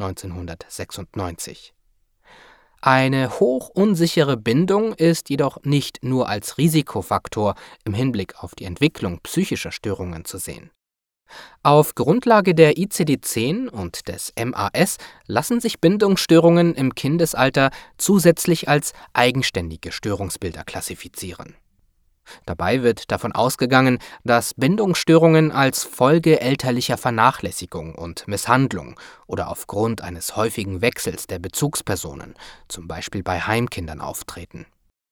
1996. Eine hochunsichere Bindung ist jedoch nicht nur als Risikofaktor im Hinblick auf die Entwicklung psychischer Störungen zu sehen. Auf Grundlage der ICD-10 und des MAS lassen sich Bindungsstörungen im Kindesalter zusätzlich als eigenständige Störungsbilder klassifizieren. Dabei wird davon ausgegangen, dass Bindungsstörungen als Folge elterlicher Vernachlässigung und Misshandlung oder aufgrund eines häufigen Wechsels der Bezugspersonen, zum Beispiel bei Heimkindern, auftreten.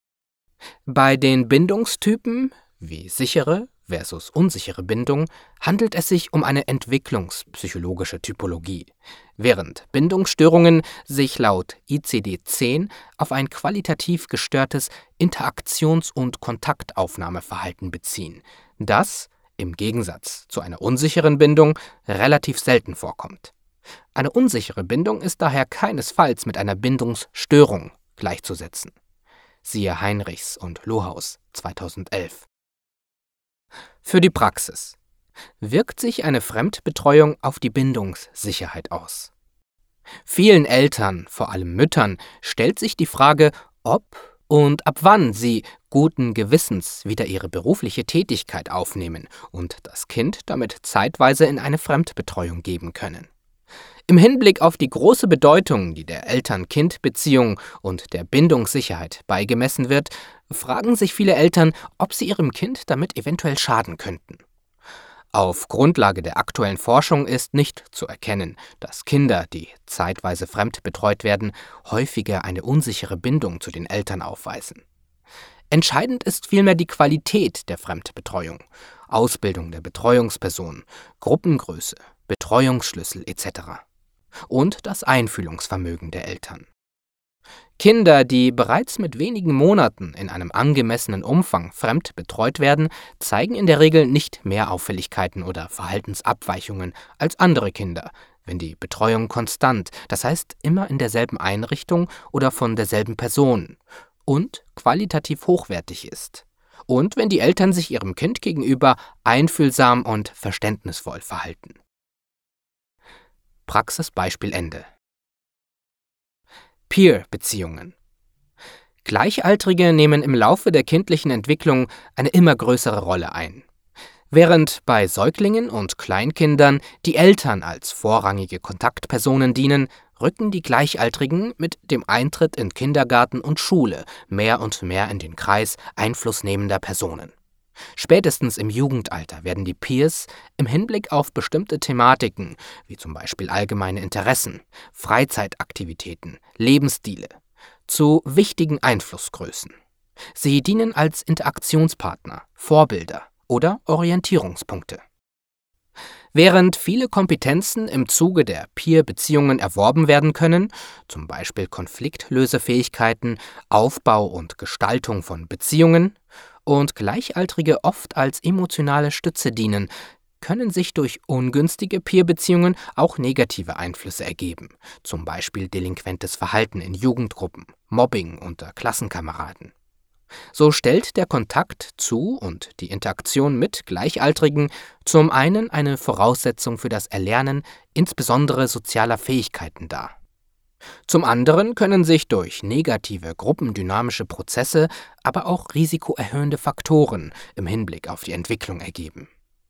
Bei den Bindungstypen, wie sichere versus unsichere Bindung, handelt es sich um eine entwicklungspsychologische Typologie, während Bindungsstörungen sich laut ICD-10 auf ein qualitativ gestörtes Interaktions- und Kontaktaufnahmeverhalten beziehen, das, im Gegensatz zu einer unsicheren Bindung, relativ selten vorkommt. Eine unsichere Bindung ist daher keinesfalls mit einer Bindungsstörung gleichzusetzen. Siehe Heinrichs und Lohaus 2011. Für die Praxis. Wirkt sich eine Fremdbetreuung auf die Bindungssicherheit aus? Vielen Eltern, vor allem Müttern, stellt sich die Frage, ob und ab wann sie guten Gewissens wieder ihre berufliche Tätigkeit aufnehmen und das Kind damit zeitweise in eine Fremdbetreuung geben können. Im Hinblick auf die große Bedeutung, die der Eltern-Kind-Beziehung und der Bindungssicherheit beigemessen wird, fragen sich viele Eltern, ob sie ihrem Kind damit eventuell schaden könnten. Auf Grundlage der aktuellen Forschung ist nicht zu erkennen, dass Kinder, die zeitweise fremdbetreut werden, häufiger eine unsichere Bindung zu den Eltern aufweisen. Entscheidend ist vielmehr die Qualität der Fremdbetreuung, Ausbildung der Betreuungsperson, Gruppengröße, Betreuungsschlüssel etc. und das Einfühlungsvermögen der Eltern. Kinder, die bereits mit wenigen Monaten in einem angemessenen Umfang fremd betreut werden, zeigen in der Regel nicht mehr Auffälligkeiten oder Verhaltensabweichungen als andere Kinder, wenn die Betreuung konstant, das heißt immer in derselben Einrichtung oder von derselben Person und qualitativ hochwertig ist. Und wenn die Eltern sich ihrem Kind gegenüber einfühlsam und verständnisvoll verhalten. Praxisbeispiel Ende. Peer-Beziehungen. Gleichaltrige nehmen im Laufe der kindlichen Entwicklung eine immer größere Rolle ein. Während bei Säuglingen und Kleinkindern die Eltern als vorrangige Kontaktpersonen dienen, rücken die Gleichaltrigen mit dem Eintritt in Kindergarten und Schule mehr und mehr in den Kreis einflussnehmender Personen. Spätestens im Jugendalter werden die Peers im Hinblick auf bestimmte Thematiken, wie zum Beispiel allgemeine Interessen, Freizeitaktivitäten, Lebensstile, zu wichtigen Einflussgrößen. Sie dienen als Interaktionspartner, Vorbilder oder Orientierungspunkte. Während viele Kompetenzen im Zuge der Peer-Beziehungen erworben werden können, zum Beispiel Konfliktlösefähigkeiten, Aufbau und Gestaltung von Beziehungen, und Gleichaltrige oft als emotionale Stütze dienen, können sich durch ungünstige Peer-Beziehungen auch negative Einflüsse ergeben, zum Beispiel delinquentes Verhalten in Jugendgruppen, Mobbing unter Klassenkameraden. So stellt der Kontakt zu und die Interaktion mit Gleichaltrigen zum einen eine Voraussetzung für das Erlernen insbesondere sozialer Fähigkeiten dar. Zum anderen können sich durch negative gruppendynamische Prozesse aber auch risikoerhöhende Faktoren im Hinblick auf die Entwicklung ergeben.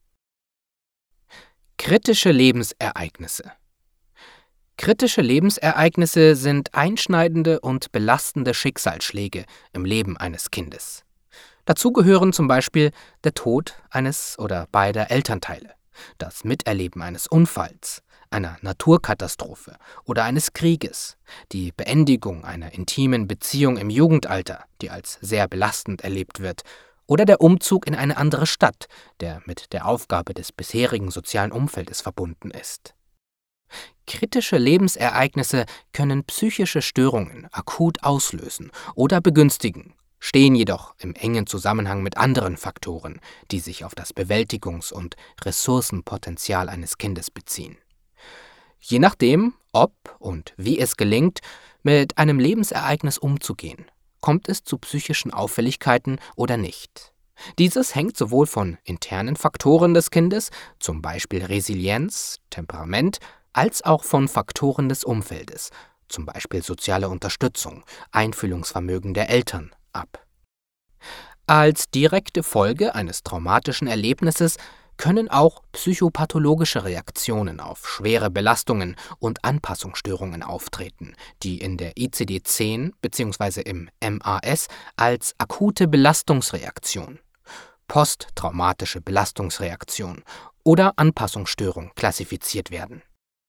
Kritische Lebensereignisse. Kritische Lebensereignisse sind einschneidende und belastende Schicksalsschläge im Leben eines Kindes. Dazu gehören zum Beispiel der Tod eines oder beider Elternteile, das Miterleben eines Unfalls, einer Naturkatastrophe oder eines Krieges, die Beendigung einer intimen Beziehung im Jugendalter, die als sehr belastend erlebt wird, oder der Umzug in eine andere Stadt, der mit der Aufgabe des bisherigen sozialen Umfeldes verbunden ist. Kritische Lebensereignisse können psychische Störungen akut auslösen oder begünstigen, stehen jedoch im engen Zusammenhang mit anderen Faktoren, die sich auf das Bewältigungs- und Ressourcenpotenzial eines Kindes beziehen. Je nachdem, ob und wie es gelingt, mit einem Lebensereignis umzugehen, kommt es zu psychischen Auffälligkeiten oder nicht. Dieses hängt sowohl von internen Faktoren des Kindes, zum Beispiel Resilienz, Temperament, als auch von Faktoren des Umfeldes, zum Beispiel soziale Unterstützung, Einfühlungsvermögen der Eltern, ab. Als direkte Folge eines traumatischen Erlebnisses können auch psychopathologische Reaktionen auf schwere Belastungen und Anpassungsstörungen auftreten, die in der ICD-10 bzw. im MAS als akute Belastungsreaktion, posttraumatische Belastungsreaktion oder Anpassungsstörung klassifiziert werden.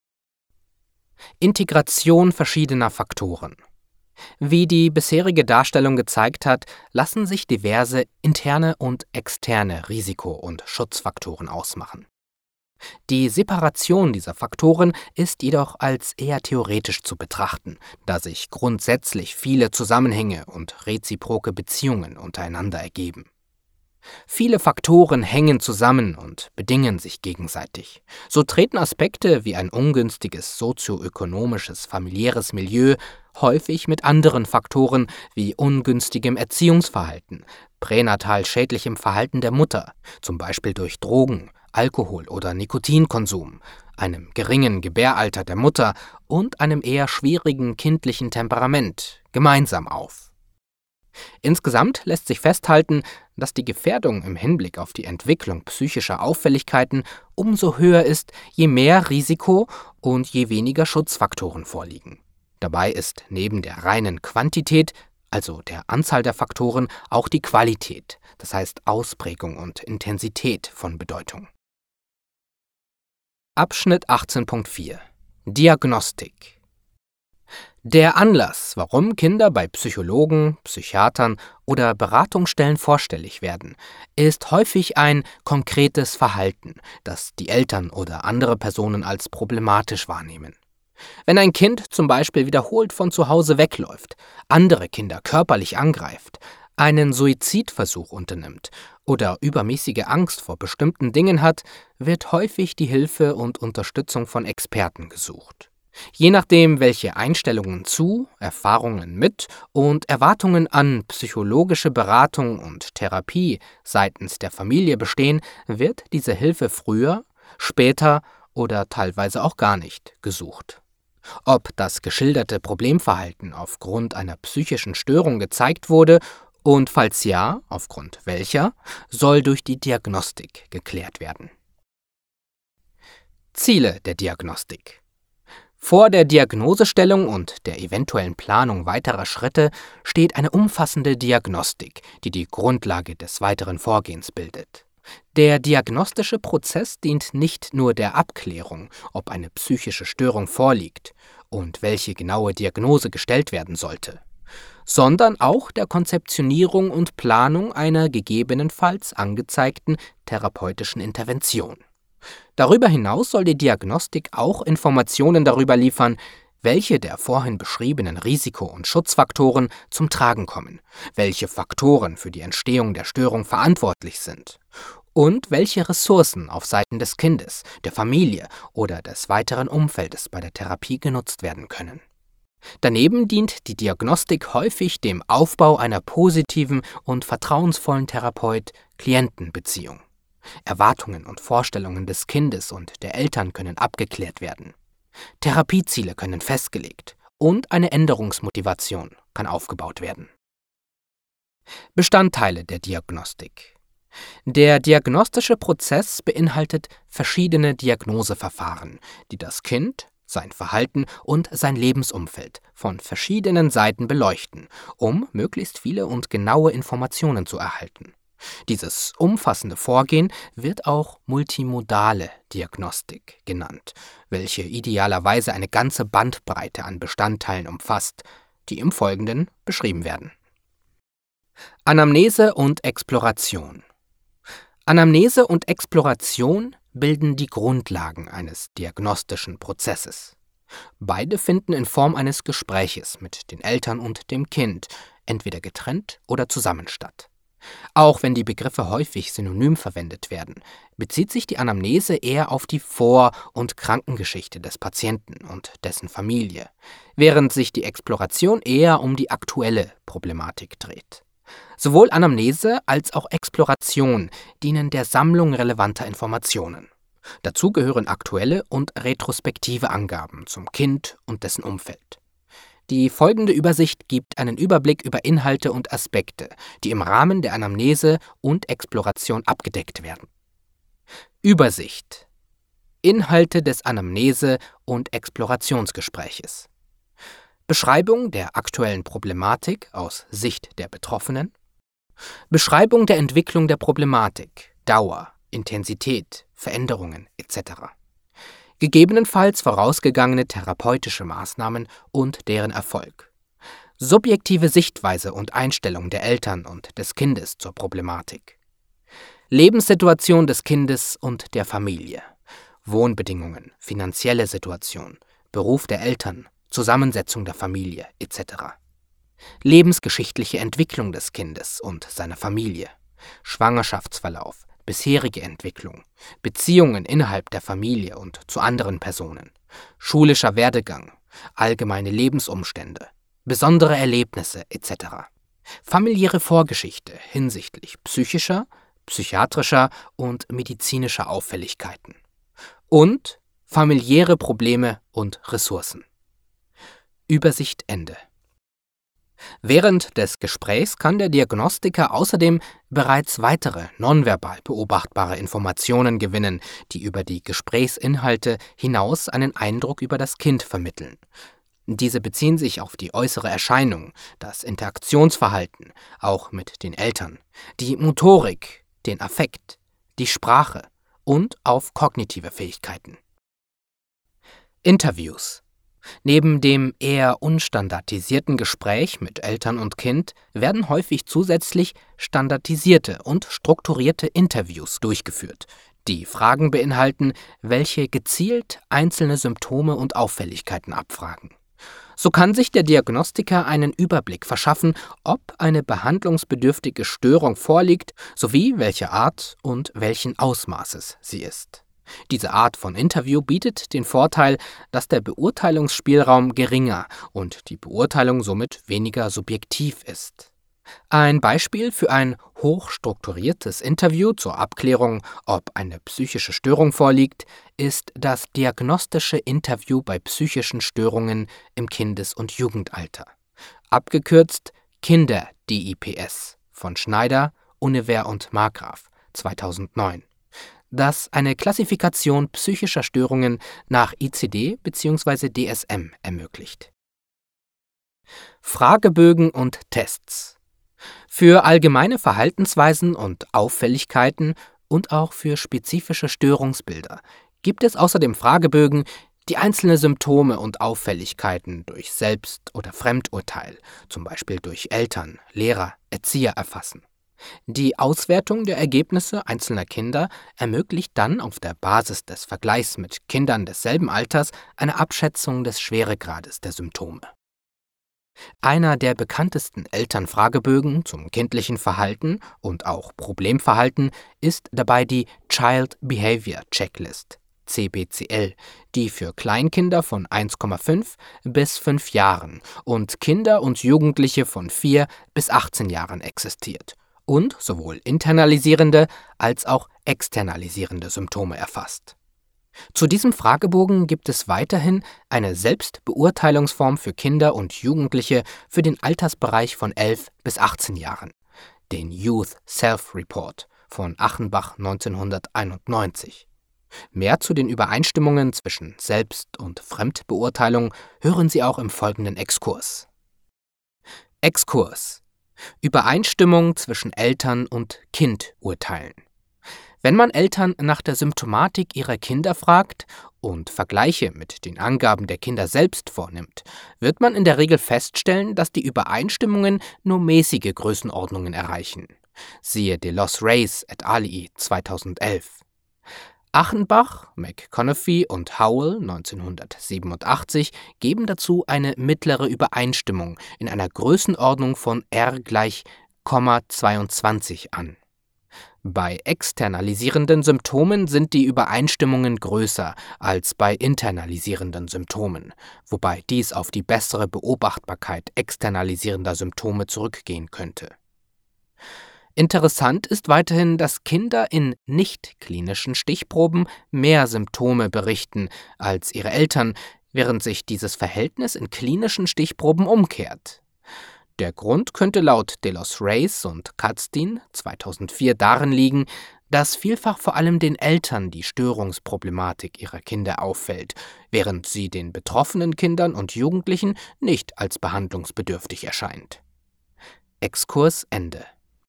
Integration verschiedener Faktoren. Wie die bisherige Darstellung gezeigt hat, lassen sich diverse interne und externe Risiko- und Schutzfaktoren ausmachen. Die Separation dieser Faktoren ist jedoch als eher theoretisch zu betrachten, da sich grundsätzlich viele Zusammenhänge und reziproke Beziehungen untereinander ergeben. Viele Faktoren hängen zusammen und bedingen sich gegenseitig. So treten Aspekte wie ein ungünstiges sozioökonomisches familiäres Milieu häufig mit anderen Faktoren wie ungünstigem Erziehungsverhalten, pränatal schädlichem Verhalten der Mutter, zum Beispiel durch Drogen, Alkohol- oder Nikotinkonsum, einem geringen Gebäralter der Mutter und einem eher schwierigen kindlichen Temperament, gemeinsam auf. Insgesamt lässt sich festhalten, dass die Gefährdung im Hinblick auf die Entwicklung psychischer Auffälligkeiten umso höher ist, je mehr Risiko und je weniger Schutzfaktoren vorliegen. Dabei ist neben der reinen Quantität, also der Anzahl der Faktoren, auch die Qualität, das heißt Ausprägung und Intensität von Bedeutung. Abschnitt 18.4 Diagnostik. Der Anlass, warum Kinder bei Psychologen, Psychiatern oder Beratungsstellen vorstellig werden, ist häufig ein konkretes Verhalten, das die Eltern oder andere Personen als problematisch wahrnehmen. Wenn ein Kind zum Beispiel wiederholt von zu Hause wegläuft, andere Kinder körperlich angreift, einen Suizidversuch unternimmt oder übermäßige Angst vor bestimmten Dingen hat, wird häufig die Hilfe und Unterstützung von Experten gesucht. Je nachdem, welche Einstellungen zu, Erfahrungen mit und Erwartungen an psychologische Beratung und Therapie seitens der Familie bestehen, wird diese Hilfe früher, später oder teilweise auch gar nicht gesucht. Ob das geschilderte Problemverhalten aufgrund einer psychischen Störung gezeigt wurde und falls ja, aufgrund welcher, soll durch die Diagnostik geklärt werden. Ziele der Diagnostik. Vor der Diagnosestellung und der eventuellen Planung weiterer Schritte steht eine umfassende Diagnostik, die die Grundlage des weiteren Vorgehens bildet. Der diagnostische Prozess dient nicht nur der Abklärung, ob eine psychische Störung vorliegt und welche genaue Diagnose gestellt werden sollte, sondern auch der Konzeptionierung und Planung einer gegebenenfalls angezeigten therapeutischen Intervention. Darüber hinaus soll die Diagnostik auch Informationen darüber liefern, welche der vorhin beschriebenen Risiko- und Schutzfaktoren zum Tragen kommen, welche Faktoren für die Entstehung der Störung verantwortlich sind und welche Ressourcen auf Seiten des Kindes, der Familie oder des weiteren Umfeldes bei der Therapie genutzt werden können. Daneben dient die Diagnostik häufig dem Aufbau einer positiven und vertrauensvollen Therapeut-Klienten-Beziehung. Erwartungen und Vorstellungen des Kindes und der Eltern können abgeklärt werden. Therapieziele können festgelegt und eine Änderungsmotivation kann aufgebaut werden. Bestandteile der Diagnostik. Der diagnostische Prozess beinhaltet verschiedene Diagnoseverfahren, die das Kind, sein Verhalten und sein Lebensumfeld von verschiedenen Seiten beleuchten, um möglichst viele und genaue Informationen zu erhalten. Dieses umfassende Vorgehen wird auch multimodale Diagnostik genannt, welche idealerweise eine ganze Bandbreite an Bestandteilen umfasst, die im Folgenden beschrieben werden. Anamnese und Exploration. Anamnese und Exploration bilden die Grundlagen eines diagnostischen Prozesses. Beide finden in Form eines Gespräches mit den Eltern und dem Kind, entweder getrennt oder zusammen statt. Auch wenn die Begriffe häufig synonym verwendet werden, bezieht sich die Anamnese eher auf die Vor- und Krankengeschichte des Patienten und dessen Familie, während sich die Exploration eher um die aktuelle Problematik dreht. Sowohl Anamnese als auch Exploration dienen der Sammlung relevanter Informationen. Dazu gehören aktuelle und retrospektive Angaben zum Kind und dessen Umfeld. Die folgende Übersicht gibt einen Überblick über Inhalte und Aspekte, die im Rahmen der Anamnese und Exploration abgedeckt werden. Übersicht: Inhalte des Anamnese- und Explorationsgespräches. Beschreibung der aktuellen Problematik aus Sicht der Betroffenen. Beschreibung der Entwicklung der Problematik, Dauer, Intensität, Veränderungen etc. Gegebenenfalls vorausgegangene therapeutische Maßnahmen und deren Erfolg. Subjektive Sichtweise und Einstellung der Eltern und des Kindes zur Problematik. Lebenssituation des Kindes und der Familie. Wohnbedingungen, finanzielle Situation, Beruf der Eltern, Zusammensetzung der Familie etc. Lebensgeschichtliche Entwicklung des Kindes und seiner Familie. Schwangerschaftsverlauf, bisherige Entwicklung, Beziehungen innerhalb der Familie und zu anderen Personen, schulischer Werdegang, allgemeine Lebensumstände, besondere Erlebnisse etc. Familiäre Vorgeschichte hinsichtlich psychischer, psychiatrischer und medizinischer Auffälligkeiten. Und familiäre Probleme und Ressourcen. Übersicht Ende. Während des Gesprächs kann der Diagnostiker außerdem bereits weitere nonverbal beobachtbare Informationen gewinnen, die über die Gesprächsinhalte hinaus einen Eindruck über das Kind vermitteln. Diese beziehen sich auf die äußere Erscheinung, das Interaktionsverhalten, auch mit den Eltern, die Motorik, den Affekt, die Sprache und auf kognitive Fähigkeiten. Interviews. Neben dem eher unstandardisierten Gespräch mit Eltern und Kind werden häufig zusätzlich standardisierte und strukturierte Interviews durchgeführt, die Fragen beinhalten, welche gezielt einzelne Symptome und Auffälligkeiten abfragen. So kann sich der Diagnostiker einen Überblick verschaffen, ob eine behandlungsbedürftige Störung vorliegt, sowie welche Art und welchen Ausmaßes sie ist. Diese Art von Interview bietet den Vorteil, dass der Beurteilungsspielraum geringer und die Beurteilung somit weniger subjektiv ist. Ein Beispiel für ein hochstrukturiertes Interview zur Abklärung, ob eine psychische Störung vorliegt, ist das diagnostische Interview bei psychischen Störungen im Kindes- und Jugendalter, abgekürzt Kinder-DIPS von Schneider, Univer und Markgraf 2009, das eine Klassifikation psychischer Störungen nach ICD bzw. DSM ermöglicht. Fragebögen und Tests. Für allgemeine Verhaltensweisen und Auffälligkeiten und auch für spezifische Störungsbilder gibt es außerdem Fragebögen, die einzelne Symptome und Auffälligkeiten durch Selbst- oder Fremdurteil, zum Beispiel durch Eltern, Lehrer, Erzieher erfassen. Die Auswertung der Ergebnisse einzelner Kinder ermöglicht dann auf der Basis des Vergleichs mit Kindern desselben Alters eine Abschätzung des Schweregrades der Symptome. Einer der bekanntesten Elternfragebögen zum kindlichen Verhalten und auch Problemverhalten ist dabei die Child Behavior Checklist, CBCL, die für Kleinkinder von 1,5 bis 5 Jahren und Kinder und Jugendliche von 4 bis 18 Jahren existiert und sowohl internalisierende als auch externalisierende Symptome erfasst. Zu diesem Fragebogen gibt es weiterhin eine Selbstbeurteilungsform für Kinder und Jugendliche für den Altersbereich von 11 bis 18 Jahren, den Youth Self-Report von Achenbach 1991. Mehr zu den Übereinstimmungen zwischen Selbst- und Fremdbeurteilung hören Sie auch im folgenden Exkurs. Exkurs: Übereinstimmung zwischen Eltern und Kind urteilen. Wenn man Eltern nach der Symptomatik ihrer Kinder fragt und Vergleiche mit den Angaben der Kinder selbst vornimmt, wird man in der Regel feststellen, dass die Übereinstimmungen nur mäßige Größenordnungen erreichen. Siehe Delos Reis et al. 2011. Achenbach, McConaughey und Howell 1987 geben dazu eine mittlere Übereinstimmung in einer Größenordnung von R = 0,22 an. Bei externalisierenden Symptomen sind die Übereinstimmungen größer als bei internalisierenden Symptomen, wobei dies auf die bessere Beobachtbarkeit externalisierender Symptome zurückgehen könnte. Interessant ist weiterhin, dass Kinder in nicht-klinischen Stichproben mehr Symptome berichten als ihre Eltern, während sich dieses Verhältnis in klinischen Stichproben umkehrt. Der Grund könnte laut Delos Reis und Katztin 2004 darin liegen, dass vielfach vor allem den Eltern die Störungsproblematik ihrer Kinder auffällt, während sie den betroffenen Kindern und Jugendlichen nicht als behandlungsbedürftig erscheint. Exkurs Ende.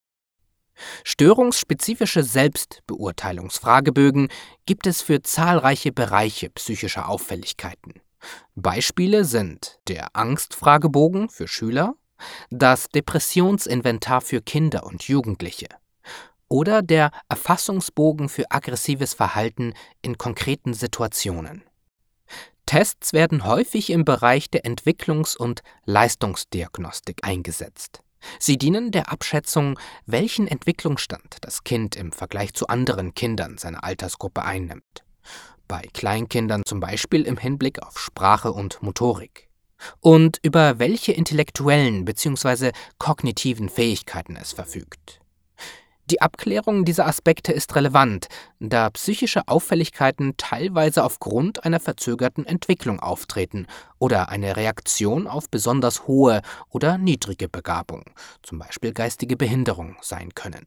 Störungsspezifische Selbstbeurteilungsfragebögen gibt es für zahlreiche Bereiche psychischer Auffälligkeiten. Beispiele sind der Angstfragebogen für Schüler, das Depressionsinventar für Kinder und Jugendliche oder der Erfassungsbogen für aggressives Verhalten in konkreten Situationen. Tests werden häufig im Bereich der Entwicklungs- und Leistungsdiagnostik eingesetzt. Sie dienen der Abschätzung, welchen Entwicklungsstand das Kind im Vergleich zu anderen Kindern seiner Altersgruppe einnimmt. Bei Kleinkindern zum Beispiel im Hinblick auf Sprache und Motorik. Und über welche intellektuellen bzw. kognitiven Fähigkeiten es verfügt. Die Abklärung dieser Aspekte ist relevant, da psychische Auffälligkeiten teilweise aufgrund einer verzögerten Entwicklung auftreten oder eine Reaktion auf besonders hohe oder niedrige Begabung, zum Beispiel geistige Behinderung, sein können.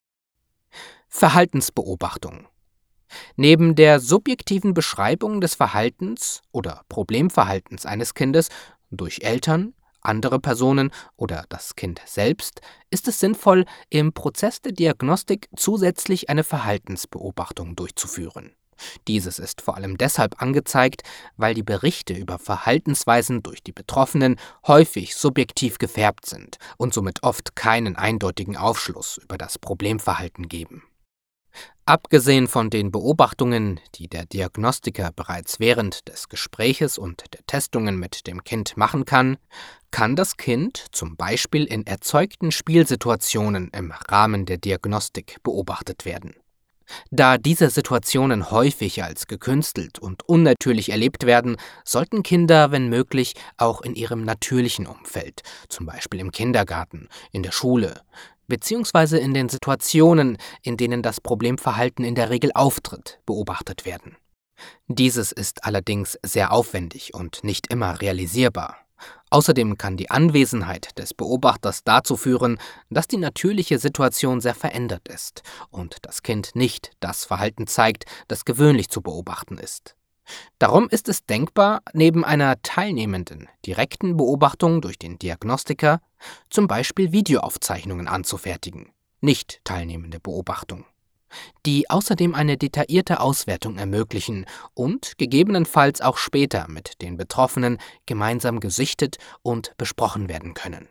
Verhaltensbeobachtung. Neben der subjektiven Beschreibung des Verhaltens oder Problemverhaltens eines Kindes durch Eltern, andere Personen oder das Kind selbst, ist es sinnvoll, im Prozess der Diagnostik zusätzlich eine Verhaltensbeobachtung durchzuführen. Dieses ist vor allem deshalb angezeigt, weil die Berichte über Verhaltensweisen durch die Betroffenen häufig subjektiv gefärbt sind und somit oft keinen eindeutigen Aufschluss über das Problemverhalten geben. Abgesehen von den Beobachtungen, die der Diagnostiker bereits während des Gespräches und der Testungen mit dem Kind machen kann das Kind zum Beispiel in erzeugten Spielsituationen im Rahmen der Diagnostik beobachtet werden. Da diese Situationen häufig als gekünstelt und unnatürlich erlebt werden, sollten Kinder, wenn möglich, auch in ihrem natürlichen Umfeld, zum Beispiel im Kindergarten, in der Schule, beziehungsweise in den Situationen, in denen das Problemverhalten in der Regel auftritt, beobachtet werden. Dieses ist allerdings sehr aufwendig und nicht immer realisierbar. Außerdem kann die Anwesenheit des Beobachters dazu führen, dass die natürliche Situation sehr verändert ist und das Kind nicht das Verhalten zeigt, das gewöhnlich zu beobachten ist. Darum ist es denkbar, neben einer teilnehmenden, direkten Beobachtung durch den Diagnostiker zum Beispiel Videoaufzeichnungen anzufertigen, nicht teilnehmende Beobachtung, die außerdem eine detaillierte Auswertung ermöglichen und gegebenenfalls auch später mit den Betroffenen gemeinsam gesichtet und besprochen werden können.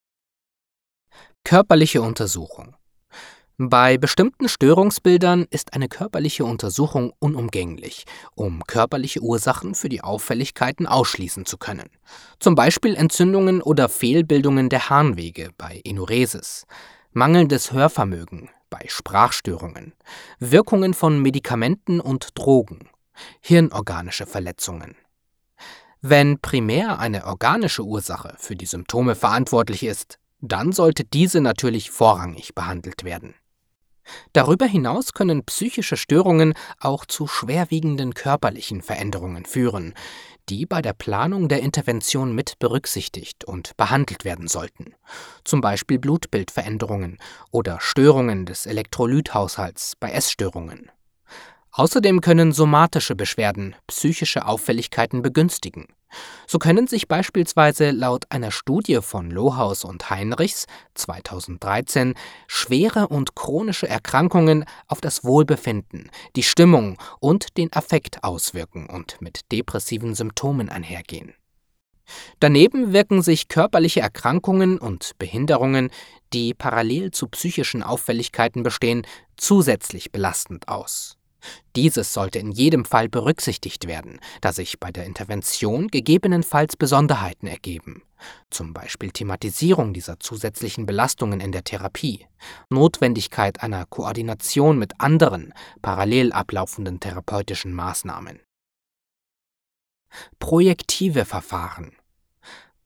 Körperliche Untersuchung. Bei bestimmten Störungsbildern ist eine körperliche Untersuchung unumgänglich, um körperliche Ursachen für die Auffälligkeiten ausschließen zu können. Zum Beispiel Entzündungen oder Fehlbildungen der Harnwege bei Enuresis, mangelndes Hörvermögen bei Sprachstörungen, Wirkungen von Medikamenten und Drogen, hirnorganische Verletzungen. Wenn primär eine organische Ursache für die Symptome verantwortlich ist, dann sollte diese natürlich vorrangig behandelt werden. Darüber hinaus können psychische Störungen auch zu schwerwiegenden körperlichen Veränderungen führen, die bei der Planung der Intervention mit berücksichtigt und behandelt werden sollten, zum Beispiel Blutbildveränderungen oder Störungen des Elektrolythaushalts bei Essstörungen. Außerdem können somatische Beschwerden psychische Auffälligkeiten begünstigen. So können sich beispielsweise laut einer Studie von Lohaus und Heinrichs 2013 schwere und chronische Erkrankungen auf das Wohlbefinden, die Stimmung und den Affekt auswirken und mit depressiven Symptomen einhergehen. Daneben wirken sich körperliche Erkrankungen und Behinderungen, die parallel zu psychischen Auffälligkeiten bestehen, zusätzlich belastend aus. Dieses sollte in jedem Fall berücksichtigt werden, da sich bei der Intervention gegebenenfalls Besonderheiten ergeben, zum Beispiel Thematisierung dieser zusätzlichen Belastungen in der Therapie, Notwendigkeit einer Koordination mit anderen, parallel ablaufenden therapeutischen Maßnahmen. Projektive Verfahren.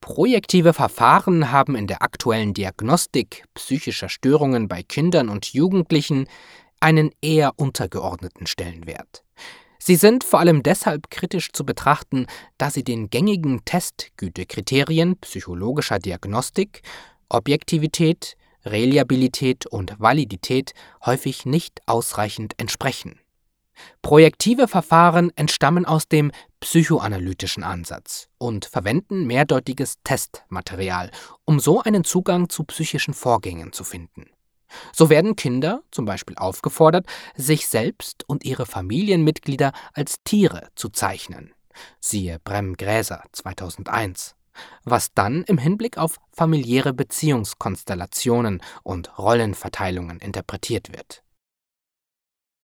Projektive Verfahren haben in der aktuellen Diagnostik psychischer Störungen bei Kindern und Jugendlichen einen eher untergeordneten Stellenwert. Sie sind vor allem deshalb kritisch zu betrachten, da sie den gängigen Testgütekriterien psychologischer Diagnostik, Objektivität, Reliabilität und Validität häufig nicht ausreichend entsprechen. Projektive Verfahren entstammen aus dem psychoanalytischen Ansatz und verwenden mehrdeutiges Testmaterial, um so einen Zugang zu psychischen Vorgängen zu finden. So werden Kinder zum Beispiel aufgefordert, sich selbst und ihre Familienmitglieder als Tiere zu zeichnen. Siehe Bremm-Gräser 2001. Was dann im Hinblick auf familiäre Beziehungskonstellationen und Rollenverteilungen interpretiert wird.